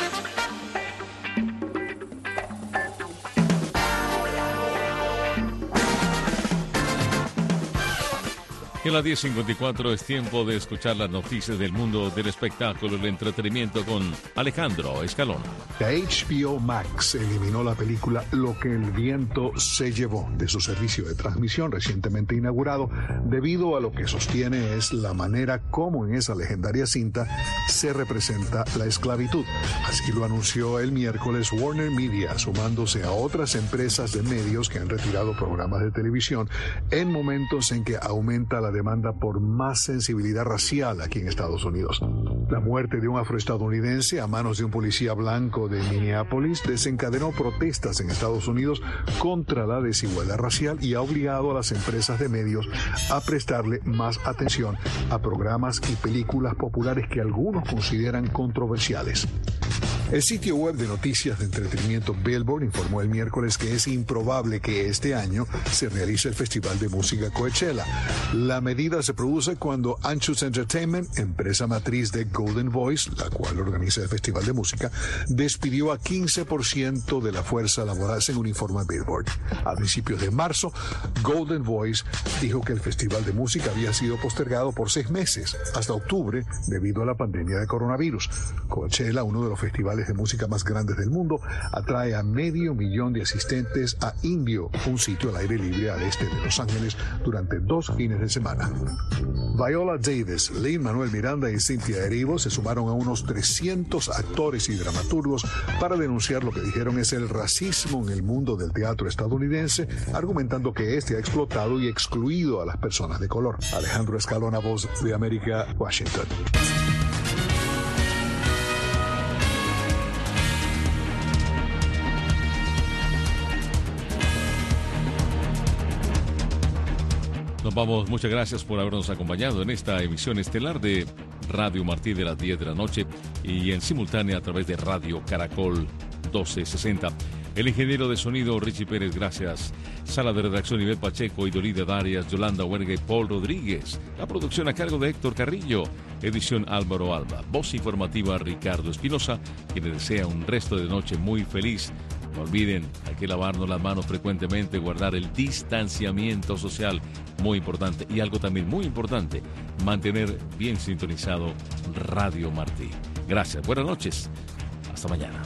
Y a las diez cincuenta y cuatro es tiempo de escuchar las noticias del mundo del espectáculo y el entretenimiento con Alejandro Escalona. La H B O Max eliminó la película Lo que el viento se llevó de su servicio de transmisión recientemente inaugurado, debido a lo que sostiene es la manera como en esa legendaria cinta se representa la esclavitud. Así lo anunció el miércoles Warner Media, sumándose a otras empresas de medios que han retirado programas de televisión en momentos en que aumenta la demanda por más sensibilidad racial aquí en Estados Unidos. La muerte de un afroestadounidense a manos de un policía blanco de Minneapolis desencadenó protestas en Estados Unidos contra la desigualdad racial y ha obligado a las empresas de medios a prestarle más atención a programas y películas populares que algunos consideran controversiales. El sitio web de noticias de entretenimiento Billboard informó el miércoles que es improbable que este año se realice el Festival de Música Coachella. La medida se produce cuando Anschutz Entertainment, empresa matriz de Golden Voice, la cual organiza el Festival de Música, despidió a quince por ciento de la fuerza laboral, según informa Billboard. A principios de marzo, Golden Voice dijo que el Festival de Música había sido postergado por seis meses, hasta octubre, debido a la pandemia de coronavirus. Coachella, uno de los festivales de música más grandes del mundo, atrae a medio millón de asistentes a Indio, un sitio al aire libre al este de Los Ángeles, durante dos fines de semana. Viola Davis, Lin-Manuel Miranda y Cynthia Erivo se sumaron a unos trescientos actores y dramaturgos para denunciar lo que dijeron es el racismo en el mundo del teatro estadounidense, argumentando que este ha explotado y excluido a las personas de color. Alejandro Escalona, Voz de América, Washington. Nos vamos, muchas gracias por habernos acompañado en esta emisión estelar de Radio Martí de las diez de la noche y en simultánea a través de Radio Caracol doce sesenta. El ingeniero de sonido Richie Pérez, gracias. Sala de redacción Ivette Pacheco, Idolida Darias, Yolanda Huerga y Paul Rodríguez. La producción a cargo de Héctor Carrillo. Edición Álvaro Alba. Voz informativa Ricardo Espinosa, quien les desea un resto de noche muy feliz. No olviden, hay que lavarnos las manos frecuentemente, guardar el distanciamiento social, muy importante. Y algo también muy importante, mantener bien sintonizado Radio Martí. Gracias, buenas noches, hasta mañana.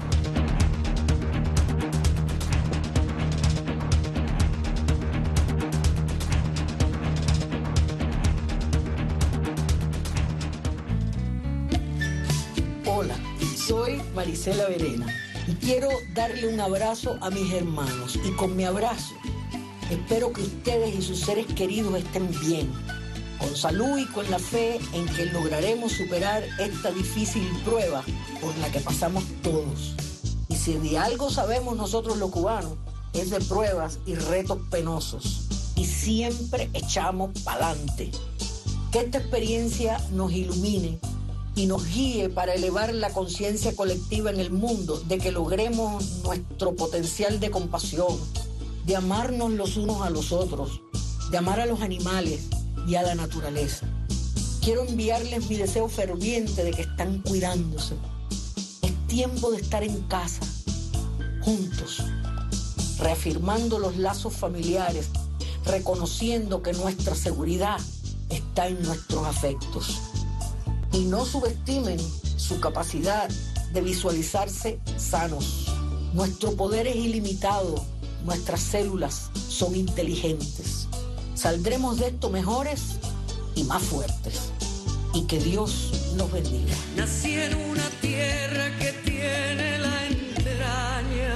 Hola, soy Marisela Verena. Y quiero darle un abrazo a mis hermanos. Y con mi abrazo, espero que ustedes y sus seres queridos estén bien, con salud y con la fe en que lograremos superar esta difícil prueba por la que pasamos todos. Y si de algo sabemos nosotros los cubanos, es de pruebas y retos penosos. Y siempre echamos pa'lante. Que esta experiencia nos ilumine y nos guíe para elevar la conciencia colectiva en el mundo, de que logremos nuestro potencial de compasión, de amarnos los unos a los otros, de amar a los animales y a la naturaleza. Quiero enviarles mi deseo ferviente de que están cuidándose. Es tiempo de estar en casa, juntos, reafirmando los lazos familiares, reconociendo que nuestra seguridad está en nuestros afectos. Y no subestimen su capacidad de visualizarse sanos. Nuestro poder es ilimitado, nuestras células son inteligentes. Saldremos de esto mejores y más fuertes. Y que Dios Dios los bendiga. Nací en una tierra que tiene la entraña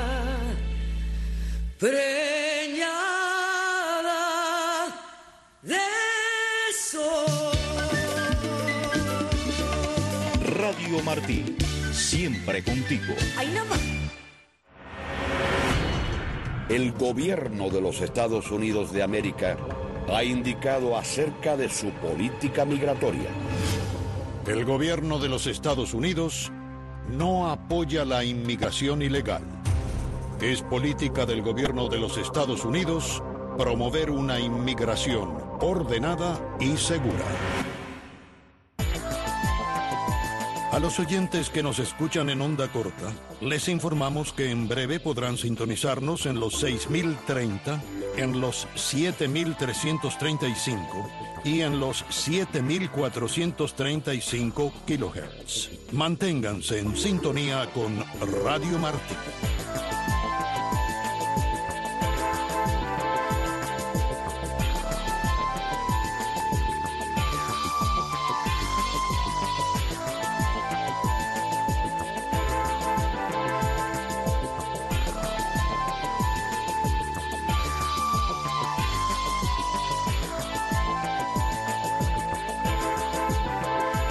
preñada de sol. Radio Martí, siempre contigo. Ahí nada más. El gobierno de los Estados Unidos de América ha indicado acerca de su política migratoria. El gobierno de los Estados Unidos no apoya la inmigración ilegal. Es política del gobierno de los Estados Unidos promover una inmigración ordenada y segura. A los oyentes que nos escuchan en onda corta, les informamos que en breve podrán sintonizarnos en los seis mil treinta, en los siete mil trescientos treinta y cinco y en los siete mil cuatrocientos treinta y cinco kilohertz. Manténganse en sintonía con Radio Martí.